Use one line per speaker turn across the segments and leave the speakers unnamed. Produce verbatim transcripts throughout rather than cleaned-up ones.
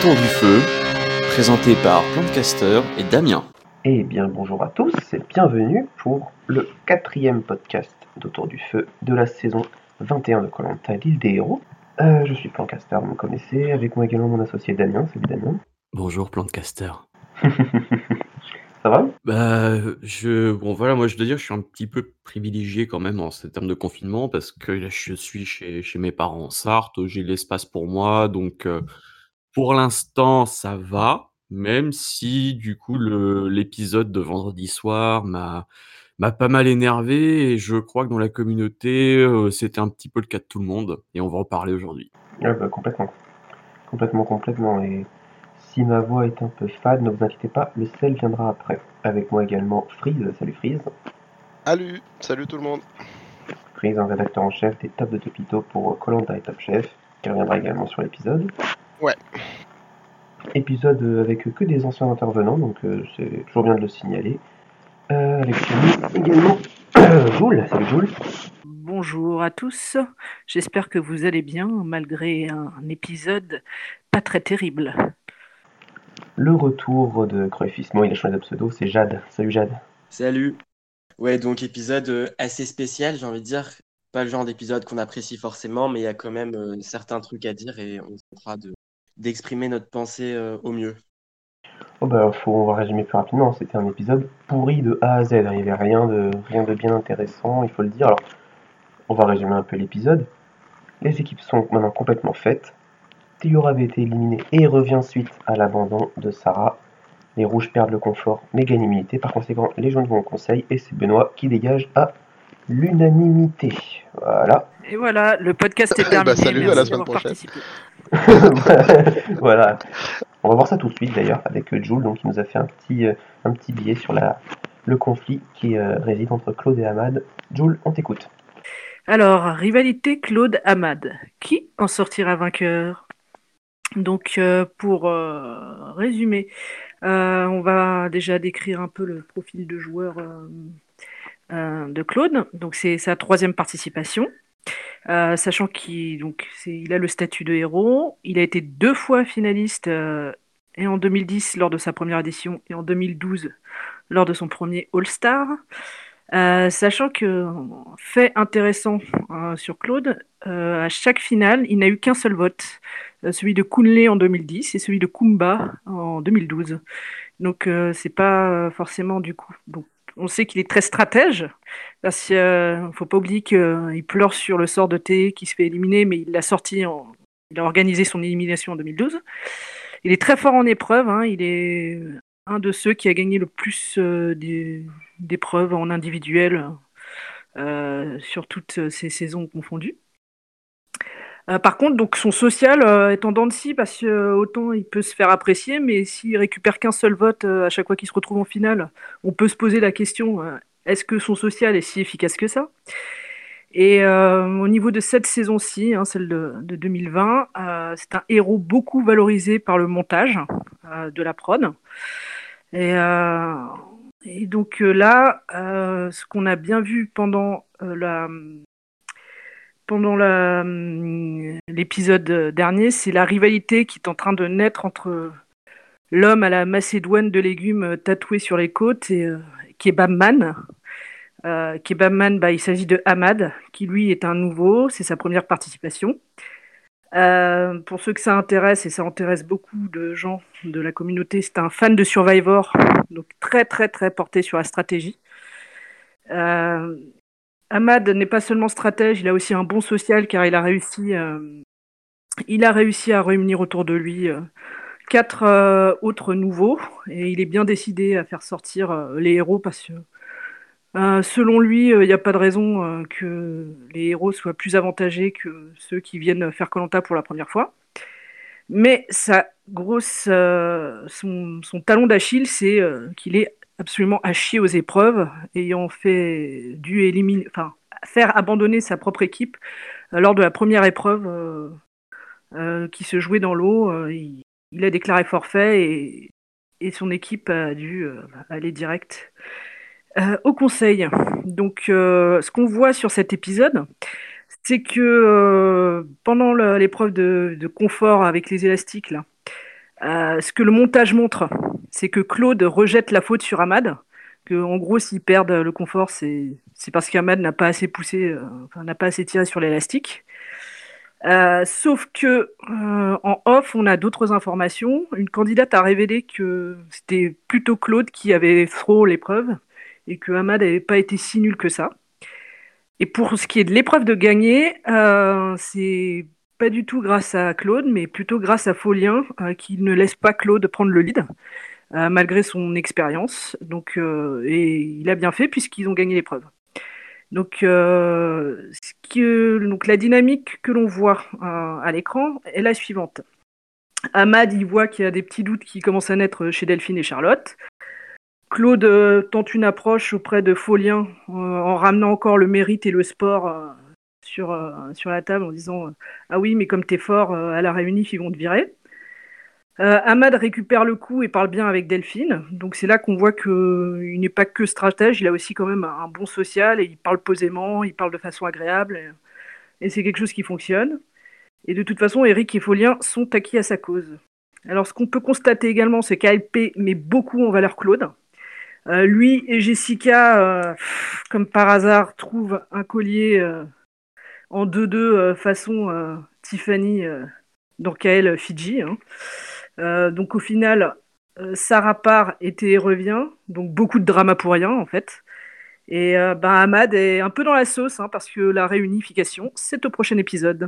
Autour du feu, présenté par Plantcaster et Damien.
Eh bien bonjour à tous et bienvenue pour le quatrième podcast d'Autour du feu de la saison vingt et un de Koh Lanta, l'île des héros. Euh, je suis Plantcaster, vous me connaissez, avec moi également mon associé Damien. Salut Damien.
Bonjour Plantcaster.
Ça va ?
Bah, je... Bon voilà, moi je dois dire, je suis un petit peu privilégié quand même en ces termes de confinement, parce que là, je suis chez, chez mes parents en Sarthe, j'ai l'espace pour moi, donc euh, pour l'instant ça va, même si du coup le, l'épisode de vendredi soir m'a, m'a pas mal énervé, et je crois que dans la communauté, euh, c'était un petit peu le cas de tout le monde, et on va en parler aujourd'hui.
Ah bah, complètement. Complètement, complètement. Et si ma voix est un peu fade, ne vous inquiétez pas, le sel viendra après. Avec moi également Freeze. Salut Freeze.
Salut, salut tout le monde.
Freeze, un rédacteur en chef des Top de Topito pour Koh Lanta et Top Chef, qui reviendra également sur l'épisode.
Ouais.
Épisode avec que des anciens intervenants, donc euh, c'est toujours bien de le signaler. Euh, avec nous également Joule. Salut Joule.
Bonjour à tous, j'espère que vous allez bien malgré un épisode pas très terrible.
Le retour de Cruyffismo, il a changé de pseudo, c'est Jade. Salut Jade.
Salut. Ouais, donc épisode euh, assez spécial, j'ai envie de dire. Pas le genre d'épisode qu'on apprécie forcément, mais il y a quand même euh, certains trucs à dire et on tentera de, d'exprimer notre pensée euh, au mieux.
Oh bah, faut, on va résumer plus rapidement, c'était un épisode pourri de A à Z, il n'y avait rien de, rien de bien intéressant, il faut le dire. Alors, on va résumer un peu l'épisode. Les équipes sont maintenant complètement faites. Théora avait été éliminé et revient suite à l'abandon de Sarah. Les rouges perdent le confort mais gagnent l'immunité. Par conséquent, les jaunes vont au conseil et c'est Benoît qui dégage à l'unanimité. Voilà.
Et voilà, le podcast est terminé.
Bah, salut,
Merci
à la semaine
d'avoir
prochaine.
participé.
Voilà. On va voir ça tout de suite d'ailleurs avec Jules, donc il nous a fait un petit, euh, un petit billet sur la, le conflit qui euh, réside entre Claude et Ahmad. Jules, on t'écoute.
Alors, rivalité Claude-Ahmad. Qui en sortira vainqueur ? Donc, euh, pour euh, résumer, euh, on va déjà décrire un peu le profil de joueur euh, euh, de Claude. Donc, c'est sa troisième participation. Euh, sachant qu'il donc, c'est, il a le statut de héros. Il a été deux fois finaliste, euh, et en deux mille dix lors de sa première édition, et en deux mille douze lors de son premier All-Star. Euh, sachant que, fait intéressant euh, sur Claude, euh, à chaque finale, il n'a eu qu'un seul vote, euh, celui de Kunle en deux mille dix et celui de Kumba en deux mille douze. Donc euh, c'est pas euh, forcément du coup. Donc, on sait qu'il est très stratège, parce qu'il ne faut pas oublier qu'il pleure sur le sort de T qui se fait éliminer, mais il l'a sorti, en... il a organisé son élimination en deux mille douze. Il est très fort en épreuve, hein, il est un de ceux qui a gagné le plus euh, des... d'épreuves en individuel euh, sur toutes ces saisons confondues. Euh, par contre, donc son social euh, est en dents de scie, parce que euh, autant il peut se faire apprécier, mais s'il récupère qu'un seul vote euh, à chaque fois qu'il se retrouve en finale, on peut se poser la question euh, est-ce que son social est si efficace que ça ? Et euh, au niveau de cette saison-ci, hein, celle de, de deux mille vingt, euh, c'est un héros beaucoup valorisé par le montage euh, de la prod. Et, euh, et donc euh, là, euh, ce qu'on a bien vu pendant euh, la pendant la, l'épisode dernier, c'est la rivalité qui est en train de naître entre l'homme à la macédoine de légumes tatoué sur les côtes et euh, Kebabman. Euh, Kebabman, bah, il s'agit de Ahmad, qui lui est un nouveau, c'est sa première participation. Euh, pour ceux que ça intéresse, et ça intéresse beaucoup de gens de la communauté, c'est un fan de Survivor, donc très très très porté sur la stratégie. Euh, Ahmad n'est pas seulement stratège, il a aussi un bon social, car il a réussi, euh, il a réussi à réunir autour de lui euh, quatre euh, autres nouveaux, et il est bien décidé à faire sortir euh, les héros, parce que euh, selon lui, il euh, n'y a pas de raison euh, que les héros soient plus avantagés que ceux qui viennent faire Koh Lanta pour la première fois. Mais sa grosse, euh, son, son talon d'Achille, c'est euh, qu'il est absolument à chier aux épreuves, ayant fait dû éliminer, enfin, faire abandonner sa propre équipe euh, lors de la première épreuve euh, euh, qui se jouait dans l'eau. Euh, il, il a déclaré forfait, et, et son équipe a dû euh, aller direct euh, au conseil. Donc, euh, ce qu'on voit sur cet épisode, c'est que euh, pendant le, l'épreuve de, de confort avec les élastiques, là, Euh, ce que le montage montre, c'est que Claude rejette la faute sur Ahmad, que en gros s'ils perdent le confort, c'est c'est parce qu'Ahmad n'a pas assez poussé, euh, enfin, n'a pas assez tiré sur l'élastique. Euh, sauf que euh, en off, on a d'autres informations. Une candidate a révélé que c'était plutôt Claude qui avait throw l'épreuve et que Ahmad n'avait pas été si nul que ça. Et pour ce qui est de l'épreuve de gagner, euh, c'est pas du tout grâce à Claude, mais plutôt grâce à Folien, euh, qui ne laisse pas Claude prendre le lead, euh, malgré son expérience. Donc, euh, et il a bien fait puisqu'ils ont gagné l'épreuve. Donc, euh, ce que, donc la dynamique que l'on voit euh, à l'écran est la suivante. Ahmad, il voit qu'il y a des petits doutes qui commencent à naître chez Delphine et Charlotte. Claude euh, tente une approche auprès de Folien euh, en ramenant encore le mérite et le sport euh, sur, euh, sur la table en disant euh, ah oui, mais comme t'es fort, euh, à la réunif, ils vont te virer. Euh, Ahmad récupère le coup et parle bien avec Delphine. Donc c'est là qu'on voit qu'il n'est pas que stratège, il a aussi quand même un bon social et il parle posément, il parle de façon agréable et, et c'est quelque chose qui fonctionne. Et de toute façon, Eric et Folien sont acquis à sa cause. Alors ce qu'on peut constater également, c'est qu'A L P met beaucoup en valeur Claude. Euh, lui et Jessica, euh, pff, comme par hasard, trouvent un collier euh, en deux deux euh, façon euh, Tiffany euh, dans K L Fidji. Hein. Euh, donc au final, euh, Sarah part et Thé revient. Donc beaucoup de drama pour rien en fait. Et euh, ben, Ahmad est un peu dans la sauce hein, parce que la réunification, c'est au prochain épisode.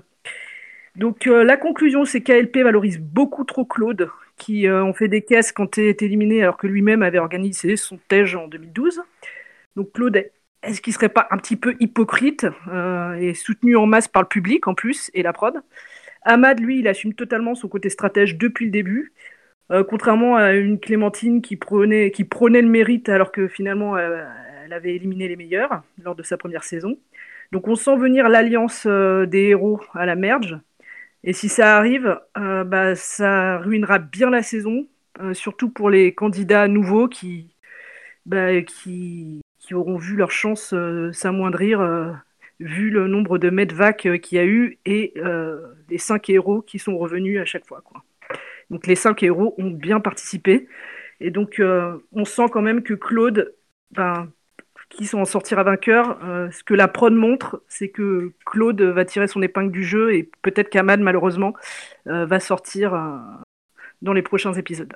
Donc euh, la conclusion, c'est qu'A L P valorise beaucoup trop Claude, qui euh, ont fait des caisses quand Thé est éliminé alors que lui-même avait organisé son T E J en deux mille douze. Donc Claude, est-ce qu'il serait pas un petit peu hypocrite euh, et soutenu en masse par le public en plus et la prod? Ahmad, lui, il assume totalement son côté stratège depuis le début, euh, contrairement à une Clémentine qui prônait, qui prônait le mérite alors que finalement euh, elle avait éliminé les meilleurs lors de sa première saison. Donc on sent venir l'alliance euh, des héros à la merge. Et si ça arrive, euh, bah, ça ruinera bien la saison, euh, surtout pour les candidats nouveaux qui, bah, qui, qui auront vu leur chance euh, s'amoindrir, euh, vu le nombre de medvacs euh, qu'il y a eu et euh, les cinq héros qui sont revenus à chaque fois, quoi. Donc les cinq héros ont bien participé. Et donc euh, on sent quand même que Claude, ben, qui sont en sortira vainqueur, euh, ce que la prod montre, c'est que Claude va tirer son épingle du jeu et peut-être qu'Ahmad, malheureusement, euh, va sortir euh, dans les prochains épisodes.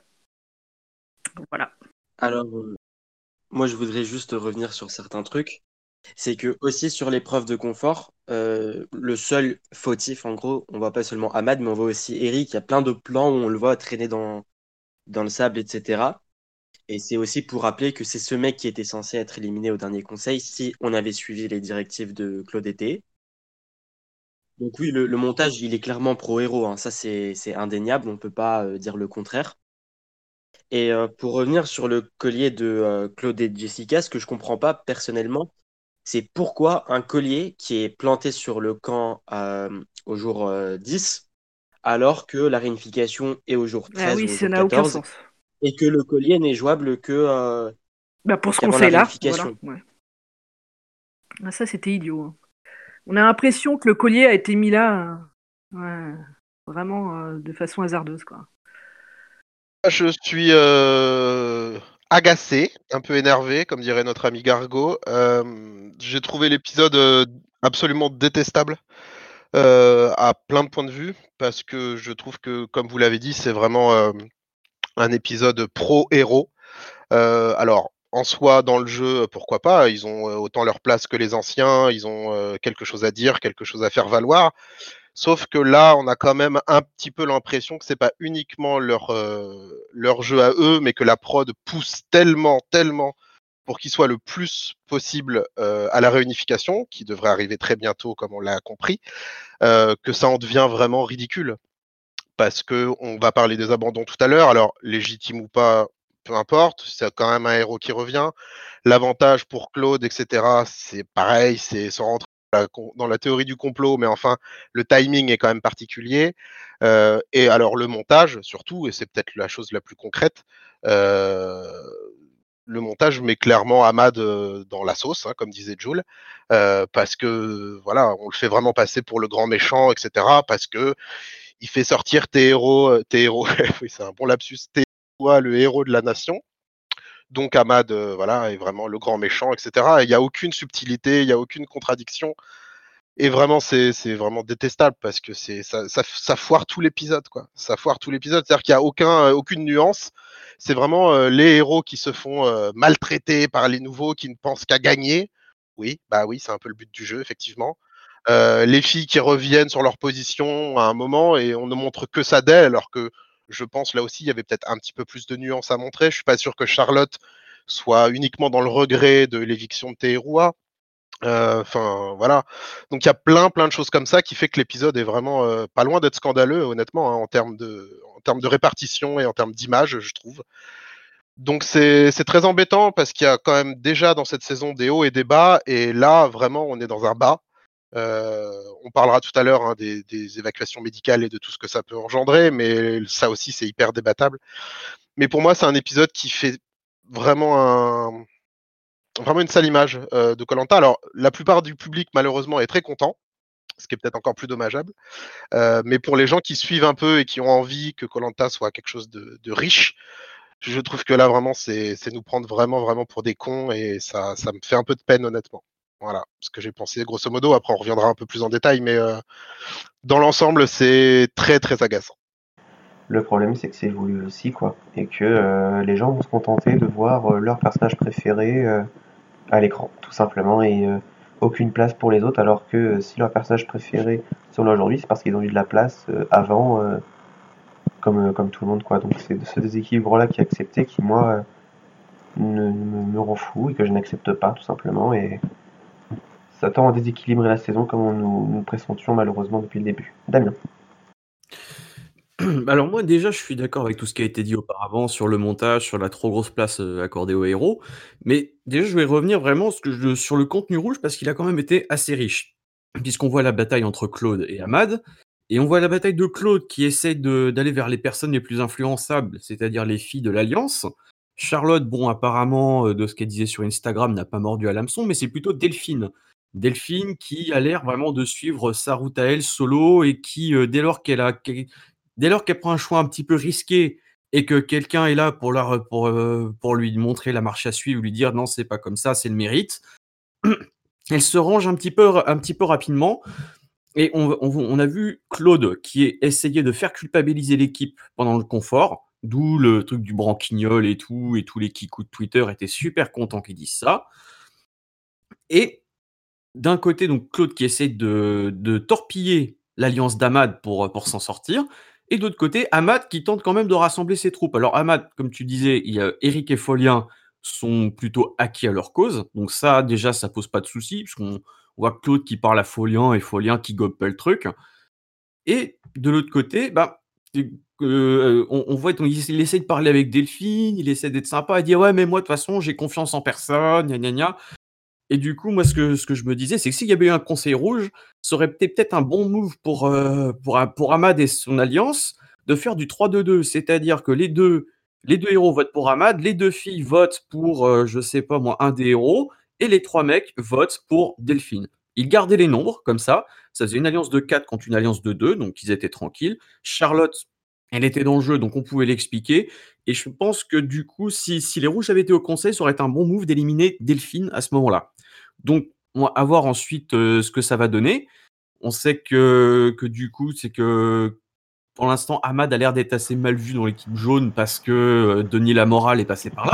Donc, voilà.
Alors, euh, moi, je voudrais juste revenir sur certains trucs. C'est que aussi sur l'épreuve de confort, euh, le seul fautif, en gros, on voit pas seulement Ahmad, mais on voit aussi Eric. Il y a plein de plans où on le voit traîner dans, dans le sable, et cetera. Et c'est aussi pour rappeler que c'est ce mec qui était censé être éliminé au dernier conseil si on avait suivi les directives de Claude Été. Donc oui, le, le montage, il est clairement pro-héros, hein. Ça, c'est, c'est indéniable, on ne peut pas euh, dire le contraire. Et euh, pour revenir sur le collier de euh, Claude et Jessica, ce que je comprends pas personnellement, c'est pourquoi un collier qui est planté sur le camp euh, au jour euh, dix, alors que la réunification est au jour
Ah
treize
oui,
ou au
ça
jour
n'a aucun
quatorze,
sens.
et que le collier n'est jouable que euh,
Bah, pour ce
qu'avant la
conseil-là, voilà.
réunification.
Ouais. Ah, ça, c'était idiot. Hein. On a l'impression que le collier a été mis là euh, ouais, vraiment euh, de façon hasardeuse, quoi.
Je suis euh, agacé, un peu énervé, comme dirait notre ami Gargo. Euh, j'ai trouvé l'épisode euh, absolument détestable euh, à plein de points de vue, parce que je trouve que, comme vous l'avez dit, c'est vraiment euh, un épisode pro-héros. Euh, alors, en soi, dans le jeu, pourquoi pas, ils ont euh, autant leur place que les anciens, ils ont euh, quelque chose à dire, quelque chose à faire valoir. Sauf que là, on a quand même un petit peu l'impression que c'est pas uniquement leur, euh, leur jeu à eux, mais que la prod pousse tellement, tellement pour qu'il soit le plus possible euh, à la réunification, qui devrait arriver très bientôt, comme on l'a compris, euh, que ça en devient vraiment ridicule. Parce que on va parler des abandons tout à l'heure, alors légitime ou pas, peu importe, c'est quand même un héros qui revient. L'avantage pour Claude, et cetera, c'est pareil, c'est sans rentrer dans la théorie du complot, mais enfin, le timing est quand même particulier. Euh, et alors, le montage, surtout, et c'est peut-être la chose la plus concrète, euh, le montage met clairement Ahmad euh, dans la sauce, hein, comme disait Jules, euh, parce que, voilà, on le fait vraiment passer pour le grand méchant, et cetera, parce que il fait sortir tes héros, euh, tes héros, oui, c'est un bon lapsus, tes toi le héros de la nation. Donc Ahmad, euh, voilà, est vraiment le grand méchant, et cetera. Il n'y a aucune subtilité, il n'y a aucune contradiction. Et vraiment, c'est, c'est vraiment détestable parce que c'est, ça, ça, ça foire tout l'épisode, quoi. Ça foire tout l'épisode. C'est-à-dire qu'il n'y a aucun, euh, aucune nuance. C'est vraiment euh, les héros qui se font euh, maltraiter par les nouveaux, qui ne pensent qu'à gagner. Oui, bah oui, c'est un peu le but du jeu, effectivement. Euh, les filles qui reviennent sur leur position à un moment et on ne montre que ça d'elles, alors que je pense là aussi il y avait peut-être un petit peu plus de nuances à montrer. Je suis pas sûr que Charlotte soit uniquement dans le regret de l'éviction de Teherua. Enfin euh, voilà, donc il y a plein plein de choses comme ça qui fait que l'épisode est vraiment euh, pas loin d'être scandaleux, honnêtement, hein, en termes de en termes de répartition et en termes d'image, je trouve. Donc c'est c'est très embêtant parce qu'il y a quand même déjà dans cette saison des hauts et des bas, et là vraiment on est dans un bas. Euh, on parlera tout à l'heure hein, des, des évacuations médicales et de tout ce que ça peut engendrer, mais ça aussi c'est hyper débattable. Mais pour moi c'est un épisode qui fait vraiment un vraiment une sale image euh, de Koh-Lanta. Alors la plupart du public malheureusement est très content, ce qui est peut-être encore plus dommageable. Euh, mais pour les gens qui suivent un peu et qui ont envie que Koh-Lanta soit quelque chose de, de riche, je trouve que là vraiment c'est, c'est nous prendre vraiment vraiment pour des cons, et ça, ça me fait un peu de peine honnêtement. Voilà ce que j'ai pensé grosso modo. Après on reviendra un peu plus en détail, mais euh, dans l'ensemble c'est très très agaçant.
Le problème, c'est que c'est voulu aussi, quoi, et que euh, les gens vont se contenter de voir euh, leur personnage préféré euh, à l'écran, tout simplement, et euh, aucune place pour les autres, alors que euh, si leur personnage préféré sont là aujourd'hui, c'est parce qu'ils ont eu de la place euh, avant, euh, comme, euh, comme tout le monde, quoi. Donc c'est ce déséquilibre-là qui est accepté, qui, moi, euh, ne, me, me rend fou, et que je n'accepte pas, tout simplement, et ça tend à déséquilibrer la saison, comme on nous, nous pressentions malheureusement depuis le début. Damien.
Alors moi déjà je suis d'accord avec tout ce qui a été dit auparavant sur le montage, sur la trop grosse place euh, accordée aux héros, mais déjà je vais revenir vraiment ce que je- sur le contenu rouge parce qu'il a quand même été assez riche, puisqu'on voit la bataille entre Claude et Ahmad, et on voit la bataille de Claude qui essaie de- d'aller vers les personnes les plus influençables, c'est-à-dire les filles de l'Alliance. Charlotte, bon apparemment euh, de ce qu'elle disait sur Instagram, n'a pas mordu à l'hameçon, mais c'est plutôt Delphine. Delphine qui a l'air vraiment de suivre sa route à elle solo et qui, euh, dès lors qu'elle a, qu'elle- Dès lors qu'elle prend un choix un petit peu risqué et que quelqu'un est là pour, la, pour, euh, pour lui montrer la marche à suivre, ou lui dire non, c'est pas comme ça, c'est le mérite, elle se range un petit peu, un petit peu rapidement. Et on, on, on a vu Claude qui est essayé de faire culpabiliser l'équipe pendant le confort, d'où le truc du branquignol et tout, et tous les kikous de Twitter étaient super contents qu'ils disent ça. Et d'un côté, donc Claude qui essaie de, de torpiller l'alliance d'Ahmad pour, pour s'en sortir, et de l'autre côté, Ahmad qui tente quand même de rassembler ses troupes. Alors Ahmad, comme tu disais, il y a Eric et Folien sont plutôt acquis à leur cause, donc ça déjà ça pose pas de souci, puisqu'on on voit Claude qui parle à Folien et Folien qui gobe pas le truc. Et de l'autre côté, bah, euh, on, on voit il, il essaie de parler avec Delphine, il essaie d'être sympa, il dit ouais mais moi de toute façon j'ai confiance en personne, gna gna gna. Et du coup, moi, ce que, ce que je me disais, c'est que s'il y avait eu un conseil rouge, ça aurait été peut-être un bon move pour, euh, pour, pour Ahmad et son alliance de faire du trois deux deux. C'est-à-dire que les deux, les deux héros votent pour Ahmad, les deux filles votent pour, euh, je sais pas moi, un des héros, et les trois mecs votent pour Delphine. Ils gardaient les nombres, comme ça. Ça faisait une alliance de quatre contre une alliance de deux, donc ils étaient tranquilles. Charlotte, elle était dans le jeu, donc on pouvait l'expliquer. Et je pense que du coup, si, si les rouges avaient été au conseil, ça aurait été un bon move d'éliminer Delphine à ce moment-là. Donc, on va voir ensuite euh, ce que ça va donner. On sait que, que du coup, c'est que pour l'instant, Ahmad a l'air d'être assez mal vu dans l'équipe jaune parce que euh, Denis Lamoral est passé par là.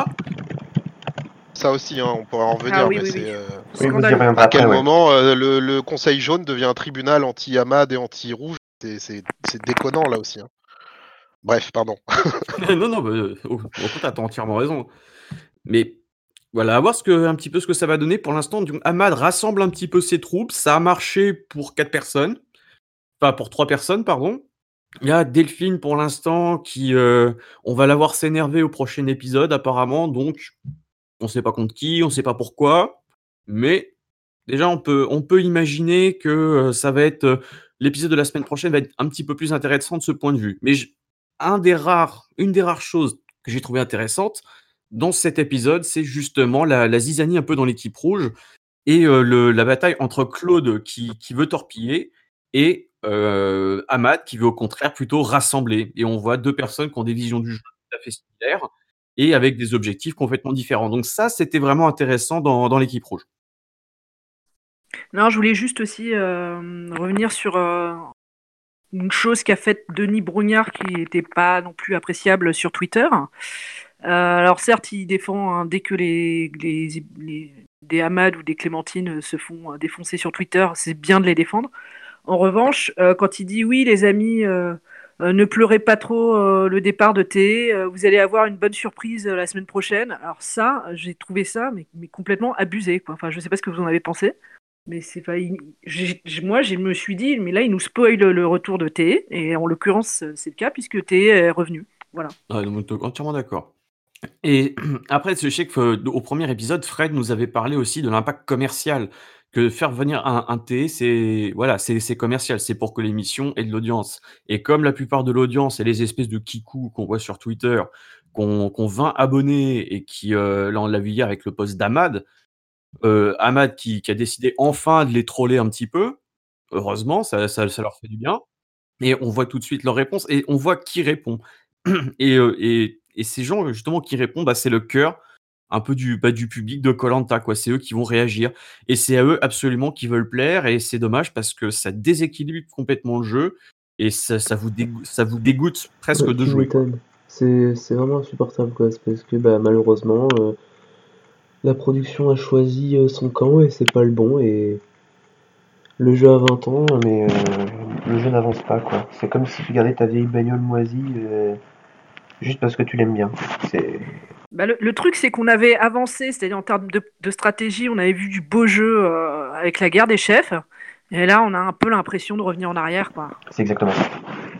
Ça aussi, hein, on pourra en revenir,
Ah oui,
mais
oui,
c'est
oui.
euh,
Oui, vous y
Scandaleux.
reviendrez
à quel
après, ouais.
moment euh, le, le Conseil jaune devient un tribunal anti-Ahmad et anti-rouge. C'est, c'est, c'est déconnant là aussi. Hein. Bref, pardon.
non, non, bah, euh, au, au contraire, t'as entièrement raison. Mais voilà, à voir ce que, un petit peu ce que ça va donner. Pour l'instant, donc, Ahmad rassemble un petit peu ses troupes. Ça a marché pour quatre personnes. Enfin, pour trois personnes, pardon. Il y a Delphine pour l'instant qui, euh, on va la voir s'énerver au prochain épisode apparemment, donc on sait pas contre qui, on sait pas pourquoi, mais déjà on peut, on peut imaginer que euh, ça va être euh, l'épisode de la semaine prochaine va être un petit peu plus intéressant de ce point de vue. Mais je- un des rares, une des rares choses que j'ai trouvé intéressante dans cet épisode, c'est justement la, la zizanie un peu dans l'équipe rouge et euh, le, la bataille entre Claude qui, qui veut torpiller et heu, Ahmad qui veut au contraire plutôt rassembler et on voit deux personnes qui ont des visions du jeu tout à fait similaires et avec des objectifs complètement différents. Donc ça, c'était vraiment intéressant dans dans l'équipe rouge.
Non, je voulais juste aussi euh, revenir sur euh, une chose qu'a faite Denis Brognard qui n'était pas non plus appréciable sur Twitter. Euh, alors certes, il défend hein, dès que les, les, les- des Hamad ou des Clémentine se font euh, défoncer sur Twitter, c'est bien de les défendre. En revanche, euh, quand il dit oui, les amis, euh, euh, ne pleurez pas trop euh, le départ de T, euh, vous allez avoir une bonne surprise euh, la semaine prochaine. Alors ça, j'ai trouvé ça mais, mais complètement abusé, quoi. Enfin, je sais pas ce que vous en avez pensé, mais c'est pas. il- j'ai- j'ai- moi, je me suis dit, mais là, il nous spoil le retour de T, et en l'occurrence, c'est le cas puisque T est revenu. Voilà.
Ah non, mais to entièrement d'accord. Et après, je sais que, heu, au premier épisode, Fred nous avait parlé aussi de l'impact commercial, que faire venir un un T, c'est voilà, c'est c'est commercial, c'est pour que l'émission ait de l'audience et comme la plupart de l'audience et les espèces de kikous qu'on voit sur Twitter, qui ont qui ont vingt abonnés et qui, heu, là, on l'a vu hier avec le post d'Ahmad, heu, Ahmad qui qui a décidé enfin de les troller un petit peu. Heureusement, ça ça ça leur fait du bien et on voit tout de suite leurs réponses et on voit qui répond et heu et et ces gens, justement, qui répondent, bah, c'est le cœur un peu du, bah, du public de koh quoi. C'est eux qui vont réagir et c'est à eux absolument qui veulent plaire et c'est dommage parce que ça déséquilibre complètement le jeu et ça ça vous dégou ça vous dégoûte presque
Ouais,
de
tu
jouer, quoi.
m'étonnes. C'est c'est vraiment insupportable, quoi. C'est parce que, bah, malheureusement, euh, la production a choisi euh, son camp et c'est pas le bon. Et le jeu a vingt ans, mais euh, le jeu n'avance pas, quoi. C'est comme si tu gardais ta vieille bagnole moisie euh, juste parce que tu l'aimes bien. C'est
Bah, le, le truc, c'est qu'on avait avancé, c'est-à-dire en termes de, de stratégie, on avait vu du beau jeu euh, avec la guerre des chefs. Et là, on a un peu l'impression de revenir en arrière, quoi.
c'est exactement ça.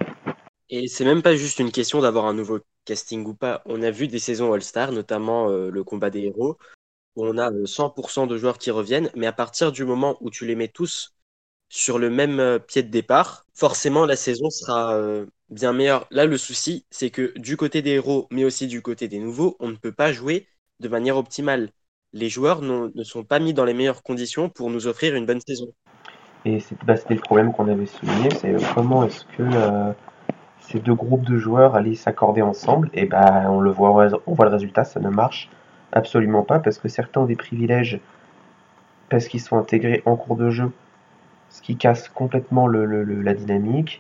Et c'est même pas juste une question d'avoir un nouveau casting ou pas. On a vu des saisons All-Star, notamment euh, le combat des héros, où on a euh, cent pour cent de joueurs qui reviennent, mais à partir du moment où tu les mets tous sur le même euh, pied de départ, forcément la saison sera euh, bien meilleure. Là, le souci, c'est que du côté des héros, mais aussi du côté des nouveaux, on ne peut pas jouer de manière optimale. Les joueurs n'ont- ne sont pas mis dans les meilleures conditions pour nous offrir une bonne saison.
Et c'est- bah, c'était le problème qu'on avait souligné, c'est euh, comment est-ce que euh, ces deux groupes de joueurs allaient s'accorder ensemble. Et bah, on le voit, on voit le résultat, ça ne marche absolument pas parce que certains ont des privilèges parce qu'ils sont intégrés en cours de jeu, ce qui casse complètement le, le- le- la dynamique.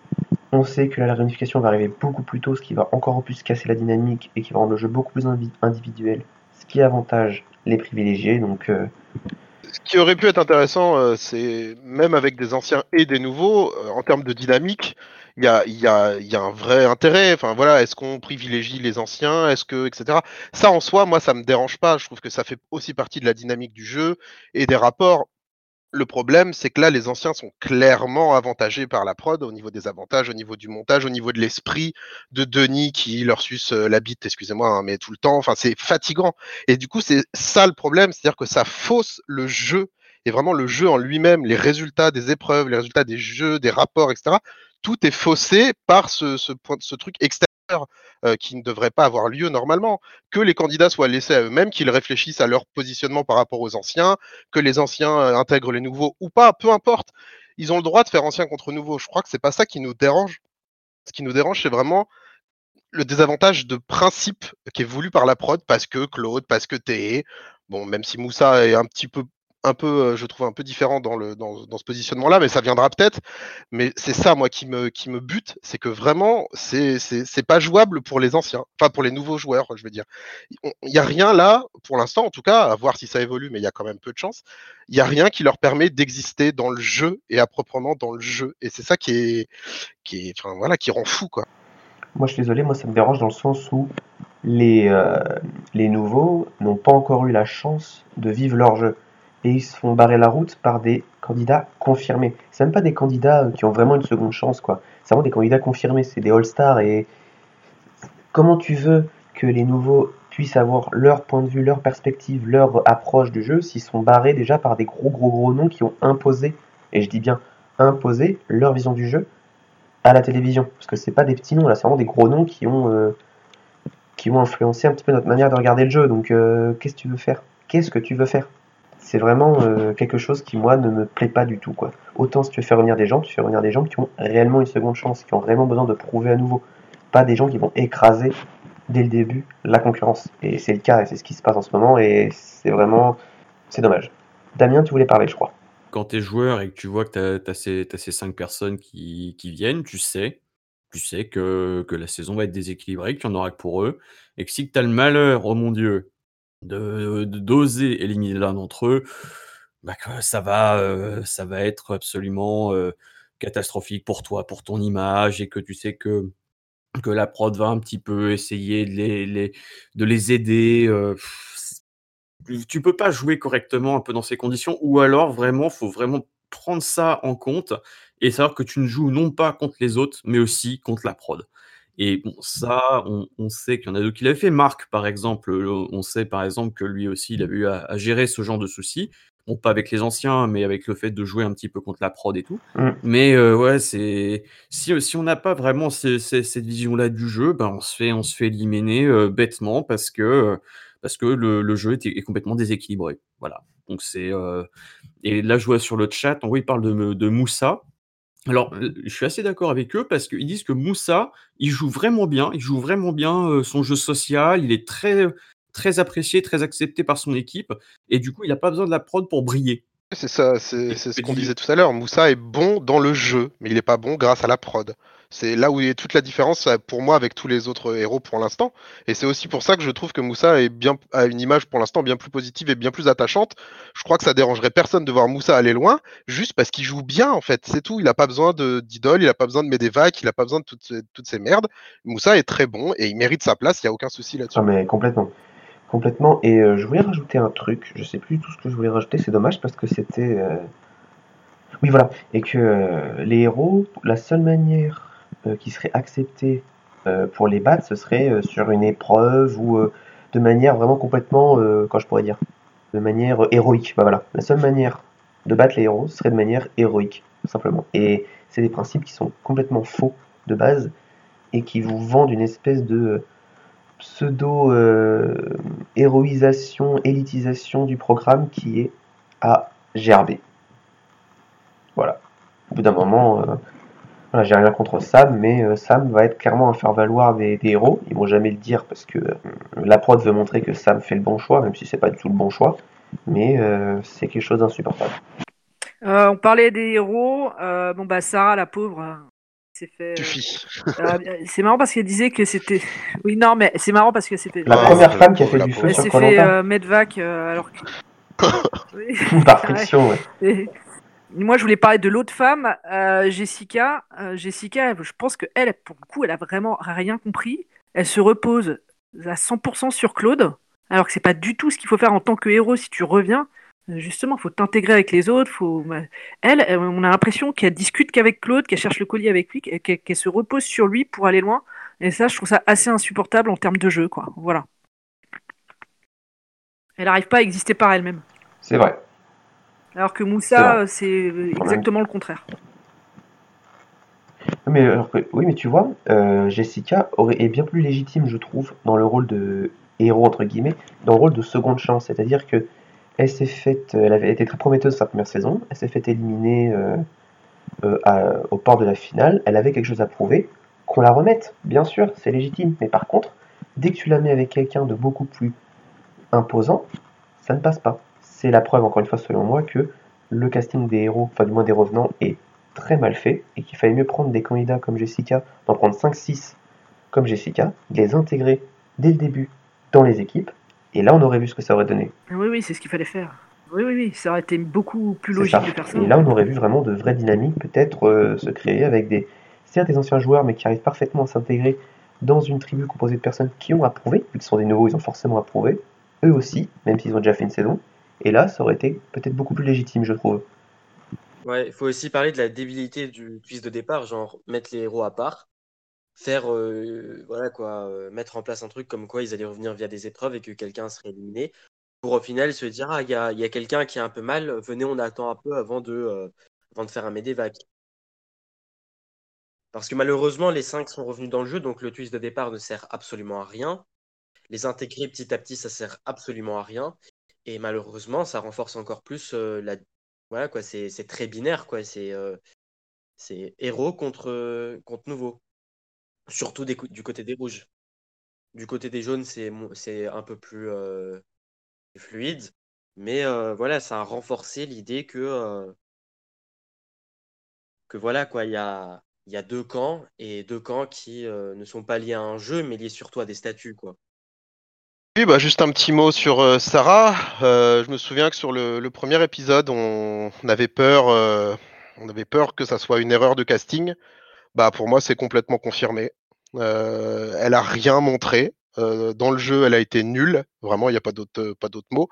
On sait que la réunification va arriver beaucoup plus tôt, ce qui va encore plus casser la dynamique et qui va rendre le jeu beaucoup plus invi- individuel, ce qui avantage les privilégiés. Donc, euh,
Ce qui aurait pu être intéressant, euh, c'est même avec des anciens et des nouveaux, euh, en termes de dynamique, il y a, il y, a, il y a un vrai intérêt. Enfin voilà, est-ce qu'on privilégie les anciens, est-ce que, et cetera. Ça en soi, moi, ça me dérange pas. Je trouve que ça fait aussi partie de la dynamique du jeu et des rapports. Le problème, c'est que là, les anciens sont clairement avantagés par la prod au niveau des avantages, au niveau du montage, au niveau de l'esprit de Denis qui leur suce euh, la bite, excusez-moi, hein, mais tout le temps. Enfin, c'est fatigant. Et du coup, c'est ça le problème, c'est-à-dire que ça fausse le jeu et vraiment le jeu en lui-même, les résultats des épreuves, les résultats des jeux, des rapports, et cetera. Tout est faussé par ce, ce, point- ce truc extérieur euh, qui ne devrait pas avoir lieu normalement. Que les candidats soient laissés à eux-mêmes, qu'ils réfléchissent à leur positionnement par rapport aux anciens, que les anciens euh, intègrent les nouveaux ou pas, peu importe. Ils ont le droit de faire anciens contre nouveaux. Je crois que c'est pas ça qui nous dérange. Ce qui nous dérange, c'est vraiment le désavantage de principe qui est voulu par la prod parce que Claude, parce que T E. Bon, même si Moussa est un petit peu, un peu, euh, je trouve un peu différent dans le dans, dans ce positionnement-là, mais ça viendra peut-être. Mais c'est ça, moi, qui me qui me bute, c'est que vraiment, c'est c'est c'est pas jouable pour les anciens, enfin pour les nouveaux joueurs, je veux dire. Il y a rien là, pour l'instant, en tout cas, à voir si ça évolue, mais il y a quand même peu de chance. Il y a rien qui leur permet d'exister dans le jeu et à proprement dans le jeu. Et c'est ça qui est qui est, enfin voilà, qui rend fou, quoi.
moi, je suis désolé, moi, ça me dérange dans le sens où les, euh, les nouveaux n'ont pas encore eu la chance de vivre leur jeu. Et ils se font barrer la route par des candidats confirmés. C'est même pas des candidats qui ont vraiment une seconde chance, quoi. C'est vraiment des candidats confirmés, c'est des All-Stars. Et comment tu veux que les nouveaux puissent avoir leur point de vue, leur perspective, leur approche du jeu s'ils sont barrés déjà par des gros gros gros noms qui ont imposé, et je dis bien imposé, leur vision du jeu à la télévision. Parce que c'est pas des petits noms, là, c'est vraiment des gros noms qui ont, euh, qui ont influencé un petit peu notre manière de regarder le jeu. Donc, euh, qu'est-ce que tu veux faire Qu'est-ce que tu veux faire c'est vraiment euh, quelque chose qui, moi, ne me plaît pas du tout, quoi. Autant si tu veux faire revenir des gens, tu fais revenir des gens qui ont réellement une seconde chance, qui ont réellement besoin de prouver à nouveau. Pas des gens qui vont écraser dès le début la concurrence. Et c'est le cas, et c'est ce qui se passe en ce moment, et c'est vraiment... c'est dommage. Damien, tu voulais parler, je crois.
Quand tu es joueur et que tu vois que tu as ces tu as ces cinq personnes qui qui viennent, tu sais tu sais que que la saison va être déséquilibrée, qu'il y en aura que pour eux et que si tu as le malheur, oh mon Dieu, de de d'oser éliminer l'un d'entre eux, bah, que ça va, heu, ça va être absolument, heu, catastrophique pour toi, pour ton image et que tu sais que que la prod va un petit peu essayer de les les de les aider, heu, tu peux pas jouer correctement un peu dans ces conditions ou alors vraiment, faut vraiment prendre ça en compte et savoir que tu ne joues non pas contre les autres, mais aussi contre la prod. Et bon, ça, on on sait qu'il y en a d'autres qui l'avaient fait. Marc, par exemple, heu, on sait, par exemple, que lui aussi, il avait eu à à gérer ce genre de soucis. Bon, pas avec les anciens, mais avec le fait de jouer un petit peu contre la prod et tout.
Mm.
Mais heu, ouais, c'est si, si on n'a pas vraiment ce ce cette vision-là du jeu, ben, on se fait on se fait éliminer, heu, bêtement parce que, heu, parce que le le jeu est est complètement déséquilibré. Voilà. Donc c'est, heu et là, je vois sur le chat, en gros, ils parlent de me de Moussa. Alors, heu, je suis assez d'accord avec eux parce qu'ils disent que Moussa, il joue vraiment bien, il joue vraiment bien, heu, son jeu social, il est très, très apprécié, très accepté par son équipe et du coup, il a pas besoin de la prod pour briller.
C'est ça, c'est
Et
c'est ce
je me
qu'on
dis
disait tout à l'heure. Moussa est bon dans le jeu, mais il est pas bon grâce à la prod. C'est là où est toute la différence euh, pour moi avec tous les autres héros pour l'instant. Et c'est aussi pour ça que je trouve que Moussa est bien, a une image pour l'instant bien plus positive et bien plus attachante. Je crois que ça dérangerait personne de voir Moussa aller loin, juste parce qu'il joue bien en fait. C'est tout. Il a pas besoin de d'idole, il a pas besoin de Medevac, il a pas besoin de toutes, ces- toutes ces merdes. Moussa est très bon et il mérite sa place. Il y a aucun souci là-dessus.
Ah, mais complètement. Complètement. Et euh, je voulais rajouter un truc. Je sais plus du tout ce que je voulais rajouter. C'est dommage parce que c'était. euh, Oui, voilà. Et que euh, les héros, la seule manière euh, qui serait acceptée euh, pour les battre, ce serait euh, sur une épreuve ou euh, de manière vraiment complètement, euh, quand je pourrais dire, de manière euh, héroïque. Bah voilà. La seule manière de battre les héros, ce serait de manière héroïque, tout simplement. Et c'est des principes qui sont complètement faux de base et qui vous vendent une espèce de euh, pseudo-héroïsation, élitisation du programme qui est à gerber. Voilà. Au bout d'un moment, euh, voilà, j'ai rien contre Sam, mais euh, Sam va être clairement un faire-valoir des, des héros. Ils vont jamais le dire parce que euh, la prod veut montrer que Sam fait le bon choix, même si c'est pas du tout le bon choix. Mais euh, c'est quelque chose d'insupportable.
Euh, on parlait des héros. Euh, bon, bah, Sarah, la pauvre, euh, s'est fait. euh,
Suffit.
euh, c'est marrant parce qu'elle disait que c'était. Oui, non, mais c'est marrant parce que c'était.
La
Ouais,
Elle,
première
la
femme qui a
pauvre,
fait
la
du feu
elle
pauvre.
sur
s'est
koh
fait euh, Medvac euh, alors que. Oui,
par
ouais.
friction, ouais.
Et moi, je voulais parler de l'autre femme, euh, Jessica. Euh, Jessica, je pense que elle, pour le coup, elle a vraiment rien compris. Elle se repose à cent pour cent sur Claude, alors que c'est pas du tout ce qu'il faut faire en tant que héros si tu reviens. Euh, Justement, faut t'intégrer avec les autres. Faut... Elle, elle, on a l'impression qu'elle discute qu'avec Claude, qu'elle cherche le collier avec lui, qu'elle qu'elle se repose sur lui pour aller loin. Et ça, je trouve ça assez insupportable en termes de jeu, quoi. Voilà. Elle n'arrive pas à exister par elle-même.
C'est vrai.
Alors que
C'est vrai.
Moussa, euh, c'est euh,
En même
exactement le contraire.
Mais alors que- oui, mais tu vois, euh, Jessica aurait, est bien plus légitime, je trouve, dans le rôle de héros, entre guillemets, dans le rôle de seconde chance. C'est-à-dire que elle s'est faite, elle avait été très prometteuse sa première saison, elle s'est fait éliminer euh, euh, à- au port de la finale, elle avait quelque chose à prouver, qu'on la remette, bien sûr, c'est légitime. Mais par contre, dès que tu la mets avec quelqu'un de beaucoup plus imposant, ça ne passe pas. C'est la preuve, encore une fois, selon moi, que le casting des héros, enfin du moins des revenants, est très mal fait et qu'il fallait mieux prendre des candidats comme Jessica, d'en prendre cinq six comme Jessica, de les intégrer dès le début dans les équipes, et là on aurait vu ce que ça aurait donné.
Oui, oui, c'est ce qu'il fallait faire. Oui, oui, oui, ça aurait été beaucoup plus
C'est ça.
logique de faire ça,
Et
en
là on
fait.
aurait vu vraiment de vraies dynamiques peut-être euh, se créer avec des, certes des anciens joueurs, mais qui arrivent parfaitement à s'intégrer dans une tribu composée de personnes qui ont approuvé, vu qu'ils sont des nouveaux, ils ont forcément approuvé, eux aussi, même s'ils ont déjà fait une saison. Et là, ça aurait été peut-être beaucoup plus légitime, je trouve.
Ouais, il faut aussi parler de la débilité du twist de départ, genre mettre les héros à part, faire, euh, voilà quoi, euh, mettre en place un truc comme quoi ils allaient revenir via des épreuves et que quelqu'un serait éliminé, pour au final se dire, ah, il y a, il y a quelqu'un qui est un peu mal, venez, on attend un peu avant de, euh, avant de faire un Medevac. Parce que malheureusement, les cinq sont revenus dans le jeu, donc le twist de départ ne sert absolument à rien. Les intégrer petit à petit, ça sert absolument à rien. Et malheureusement, ça renforce encore plus euh, la. Voilà, quoi, c'est c'est très binaire, quoi. C'est euh, c'est héros contre, euh, contre nouveau. Surtout des cou- du côté des rouges. Du côté des jaunes, c'est mo- c'est un peu plus euh, fluide. Mais euh, voilà, ça a renforcé l'idée que, euh, que voilà, quoi, il y a, il y a deux camps et deux camps qui euh, ne sont pas liés à un jeu, mais liés surtout à des statuts, quoi.
Oui, bah juste un petit mot sur euh, Sarah. Euh, je me souviens que sur le, le premier épisode, on, on avait peur, euh, on avait peur que ça soit une erreur de casting. Bah pour moi, c'est complètement confirmé. Euh, elle a rien montré. Euh, dans le jeu, elle a été nulle. Vraiment, il n'y a pas d'autre, pas d'autre mot.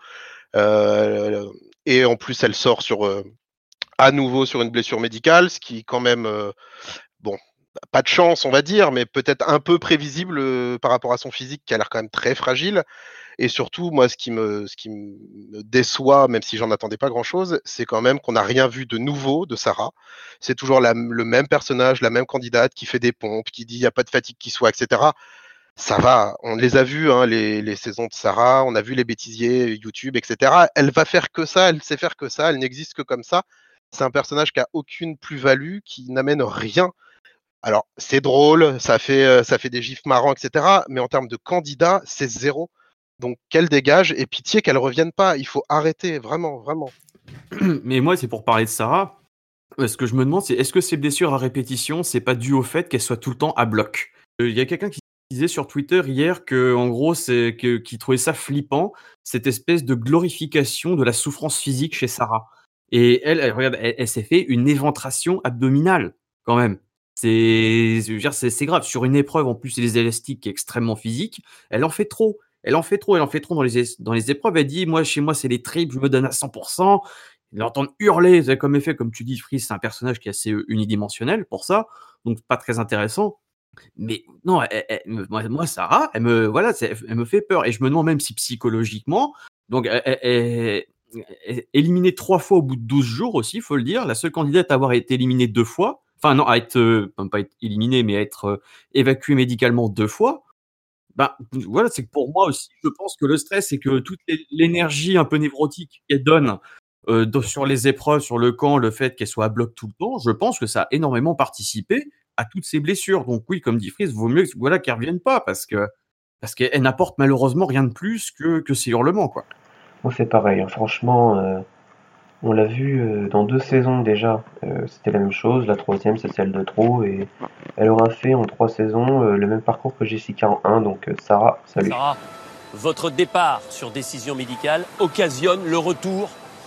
Euh, et en plus, elle sort sur euh, à nouveau sur une blessure médicale, ce qui quand même, euh, bon, pas de chance, on va dire, mais peut-être un peu prévisible euh, par rapport à son physique qui a l'air quand même très fragile. Et surtout, moi, ce qui me, ce qui me déçoit, même si j'en attendais pas grand-chose, c'est quand même qu'on n'a rien vu de nouveau de Sarah. C'est toujours la- le même personnage, la même candidate qui fait des pompes, qui dit il n'y a pas de fatigue qui soit, et cetera. Ça va, on les a vus, hein, les, les saisons de Sarah, on a vu les bêtisiers YouTube, et cetera. Elle va faire que ça, elle sait faire que ça, elle n'existe que comme ça. C'est un personnage qui a aucune plus-value, qui n'amène rien. Alors, c'est drôle, ça fait, euh, ça fait des gifs marrants, et cetera. Mais en termes de candidat, c'est zéro. Donc, qu'elle dégage et pitié qu'elle revienne pas. Il faut arrêter, vraiment, vraiment.
Mais moi, c'est pour parler de Sarah. Euh, Ce que je me demande, c'est est-ce que ces blessures à répétition, c'est pas dû au fait qu'elle soit tout le temps à bloc? Euh, Il y a quelqu'un qui disait sur Twitter hier que, en gros, c'est que qui trouvait ça flippant, cette espèce de glorification de la souffrance physique chez Sarah. Et elle, elle regarde, elle, elle s'est fait une éventration abdominale quand même. C'est, je veux dire, c'est c'est grave. Sur une épreuve, en plus, c'est les élastiques qui est extrêmement physique. Elle en fait trop. Elle en fait trop. Elle en fait trop dans les es- dans les épreuves. Elle dit, moi, chez moi, c'est les tripes, je me donne à cent pour cent. L'entendre hurler, c'est comme effet, comme tu dis, Freeze, c'est un personnage qui est assez euh, unidimensionnel pour ça, donc pas très intéressant. Mais non, elle- elle- me- moi, moi, Sarah, elle me, voilà, c'est- elle me fait peur. Et je me demande même si psychologiquement, donc elle, elle- elle- elle- éliminée trois fois au bout de douze jours aussi, faut le dire, la seule candidate à avoir été éliminée deux fois, enfin non, à être, euh, pas être éliminée, mais à être euh, évacuée médicalement deux fois. Ben voilà, c'est que pour moi aussi, je pense que le stress, c'est que toute l'é l'énergie un peu névrotique qu'elle donne, heu, dans sur les épreuves, sur le camp, le fait qu'elle soit à bloc tout le temps, je pense que ça a énormément participé à toutes ces blessures. Donc oui, comme dit Freeze, vaut mieux que voilà, qu'elle revienne pas parce que parce qu'elle n'apporte malheureusement rien de plus que que ses hurlements, quoi.
Moi, c'est pareil, hein, franchement, euh, on l'a vu euh, dans deux saisons déjà. Euh, c'était la même chose. La troisième, c'est celle de trop. Et elle aura fait en trois saisons euh, le même parcours que Jessica en un. Donc, euh, Sarah, salut.
Sarah, votre départ sur décision médicale occasionne le retour.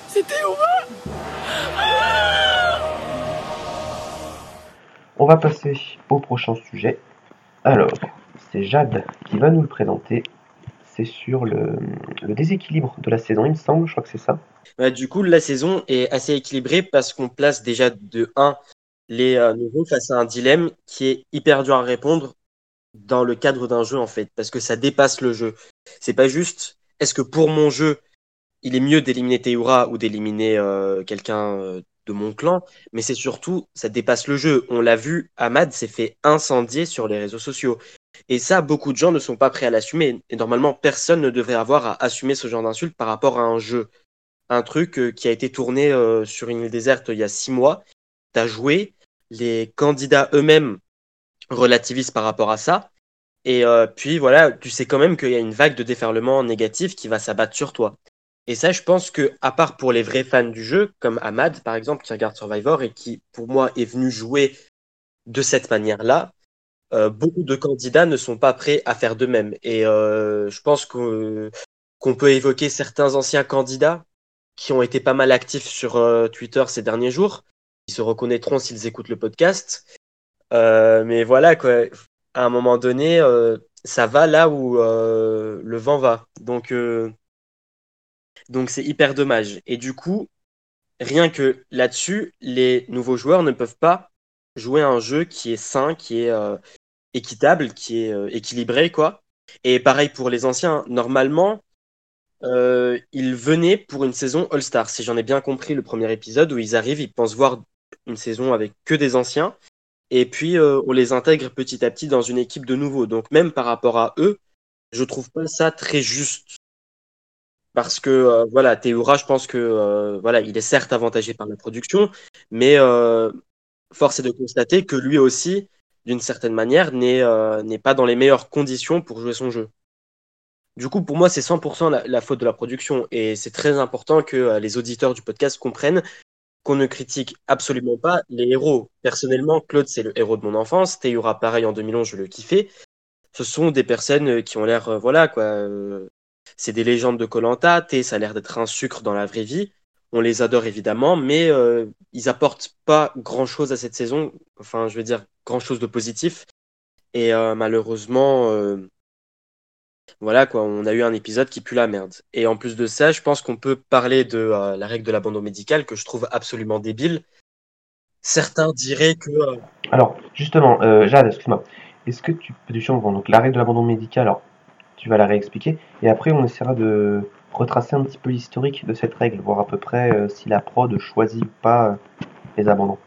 On va passer au prochain sujet. Alors, c'est Jade qui va nous le présenter. C'est sur le, le déséquilibre de la saison, il me semble. Je crois que c'est ça.
Bah, du coup, la saison est assez équilibrée parce qu'on place déjà de un les euh, nouveaux face à un dilemme qui est hyper dur à répondre dans le cadre d'un jeu en fait, parce que ça dépasse le jeu. C'est pas juste, est-ce que pour mon jeu, il est mieux d'éliminer Teyura ou d'éliminer euh, quelqu'un euh, de mon clan, mais c'est surtout, ça dépasse le jeu. On l'a vu, Ahmad s'est fait incendier sur les réseaux sociaux. Et ça, beaucoup de gens ne sont pas prêts à l'assumer. Et normalement, personne ne devrait avoir à assumer ce genre d'insulte par rapport à un jeu. Un truc euh, qui a été tourné euh, sur une île déserte il y a six mois. T'as joué, les candidats eux-mêmes relativisent par rapport à ça. Et euh, puis voilà, tu sais quand même qu'il y a une vague de déferlement négatif qui va s'abattre sur toi. Et ça, je pense que, à part pour les vrais fans du jeu, comme Ahmad par exemple, qui regarde Survivor et qui, pour moi, est venu jouer de cette manière-là, euh, beaucoup de candidats ne sont pas prêts à faire de même. Et euh, je pense que, qu'on peut évoquer certains anciens candidats qui ont été pas mal actifs sur euh, Twitter ces derniers jours. Ils se reconnaîtront s'ils écoutent le podcast. Euh, mais voilà, quoi. À un moment donné, euh, ça va là où euh, le vent va. Donc, euh, donc c'est hyper dommage. Et du coup, rien que là-dessus, les nouveaux joueurs ne peuvent pas jouer à un jeu qui est sain, qui est euh, équitable, qui est euh, équilibré, quoi. Et pareil pour les anciens. Normalement, euh, ils venaient pour une saison All-Star. Si j'en ai bien compris le premier épisode où ils arrivent, ils pensent voir une saison avec que des anciens. Et puis, euh, on les intègre petit à petit dans une équipe de nouveaux. Donc, même par rapport à eux, je trouve pas ça très juste. parce que euh, voilà, Théoura, je pense que euh, voilà, il est certes avantagé par la production, mais euh, force est de constater que lui aussi, d'une certaine manière, n'est euh, n'est pas dans les meilleures conditions pour jouer son jeu. Du coup, pour moi, c'est cent pour cent la, la faute de la production, et c'est très important que euh, les auditeurs du podcast comprennent qu'on ne critique absolument pas les héros. Personnellement, Claude, c'est le héros de mon enfance. Théoura, pareil, en deux mille onze, je le kiffais. Ce sont des personnes euh, qui ont l'air, euh, voilà, quoi. euh, c'est des légendes de koh Thé, ça a l'air d'être un sucre dans la vraie vie. On les adore évidemment, mais euh, ils apportent pas grand-chose à cette saison. Enfin, je veux dire, grand-chose de positif. Et euh, malheureusement, euh, voilà, quoi, on a eu un épisode qui pue la merde. Et en plus de ça, je pense qu'on peut parler de euh, la règle de l'abandon médical que je trouve absolument débile. Certains diraient que euh,
Alors, justement, euh, Jade, excuse-moi. Est-ce que tu peux du champ donc la règle de l'abandon médical, alors tu vas la réexpliquer, et après on essaiera de retracer un petit peu l'historique de cette règle, voir à peu près euh, si la prod choisit ou pas euh, les abandons.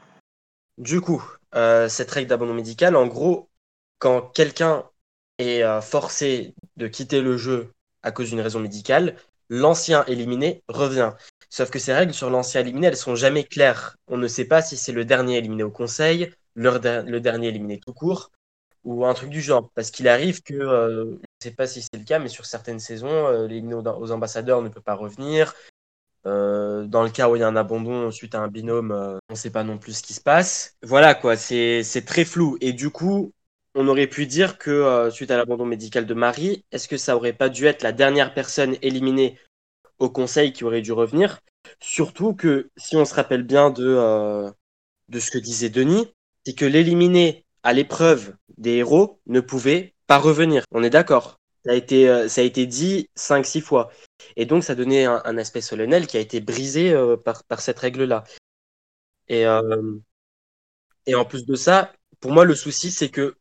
du coup, euh, cette règle d'abandon médical, en gros, quand quelqu'un est euh, forcé de quitter le jeu à cause d'une raison médicale, l'ancien éliminé revient. Sauf que ces règles sur l'ancien éliminé, elles sont jamais claires. On ne sait pas si c'est le dernier éliminé au conseil, le, der- le dernier éliminé tout court, ou un truc du genre. Parce qu'il arrive que, euh, je ne sais pas si c'est le cas, mais sur certaines saisons, euh, l'éliminé aux, aux ambassadeurs ne peut pas revenir. Euh, dans le cas où il y a un abandon suite à un binôme, euh, on ne sait pas non plus ce qui se passe. Voilà quoi, c'est c'est très flou. Et du coup, on aurait pu dire que euh, suite à l'abandon médical de Marie, est-ce que ça aurait pas dû être la dernière personne éliminée au conseil qui aurait dû revenir? Surtout que si on se rappelle bien de, euh, de ce que disait Denis, c'est que l'éliminé à l'épreuve des héros ne pouvait pas revenir. On est d'accord. Ça a été, euh, ça a été dit cinq, six fois. Et donc, ça donnait un, un aspect solennel qui a été brisé euh, par, par cette règle-là. Et, euh, et en plus de ça, pour moi, le souci, c'est que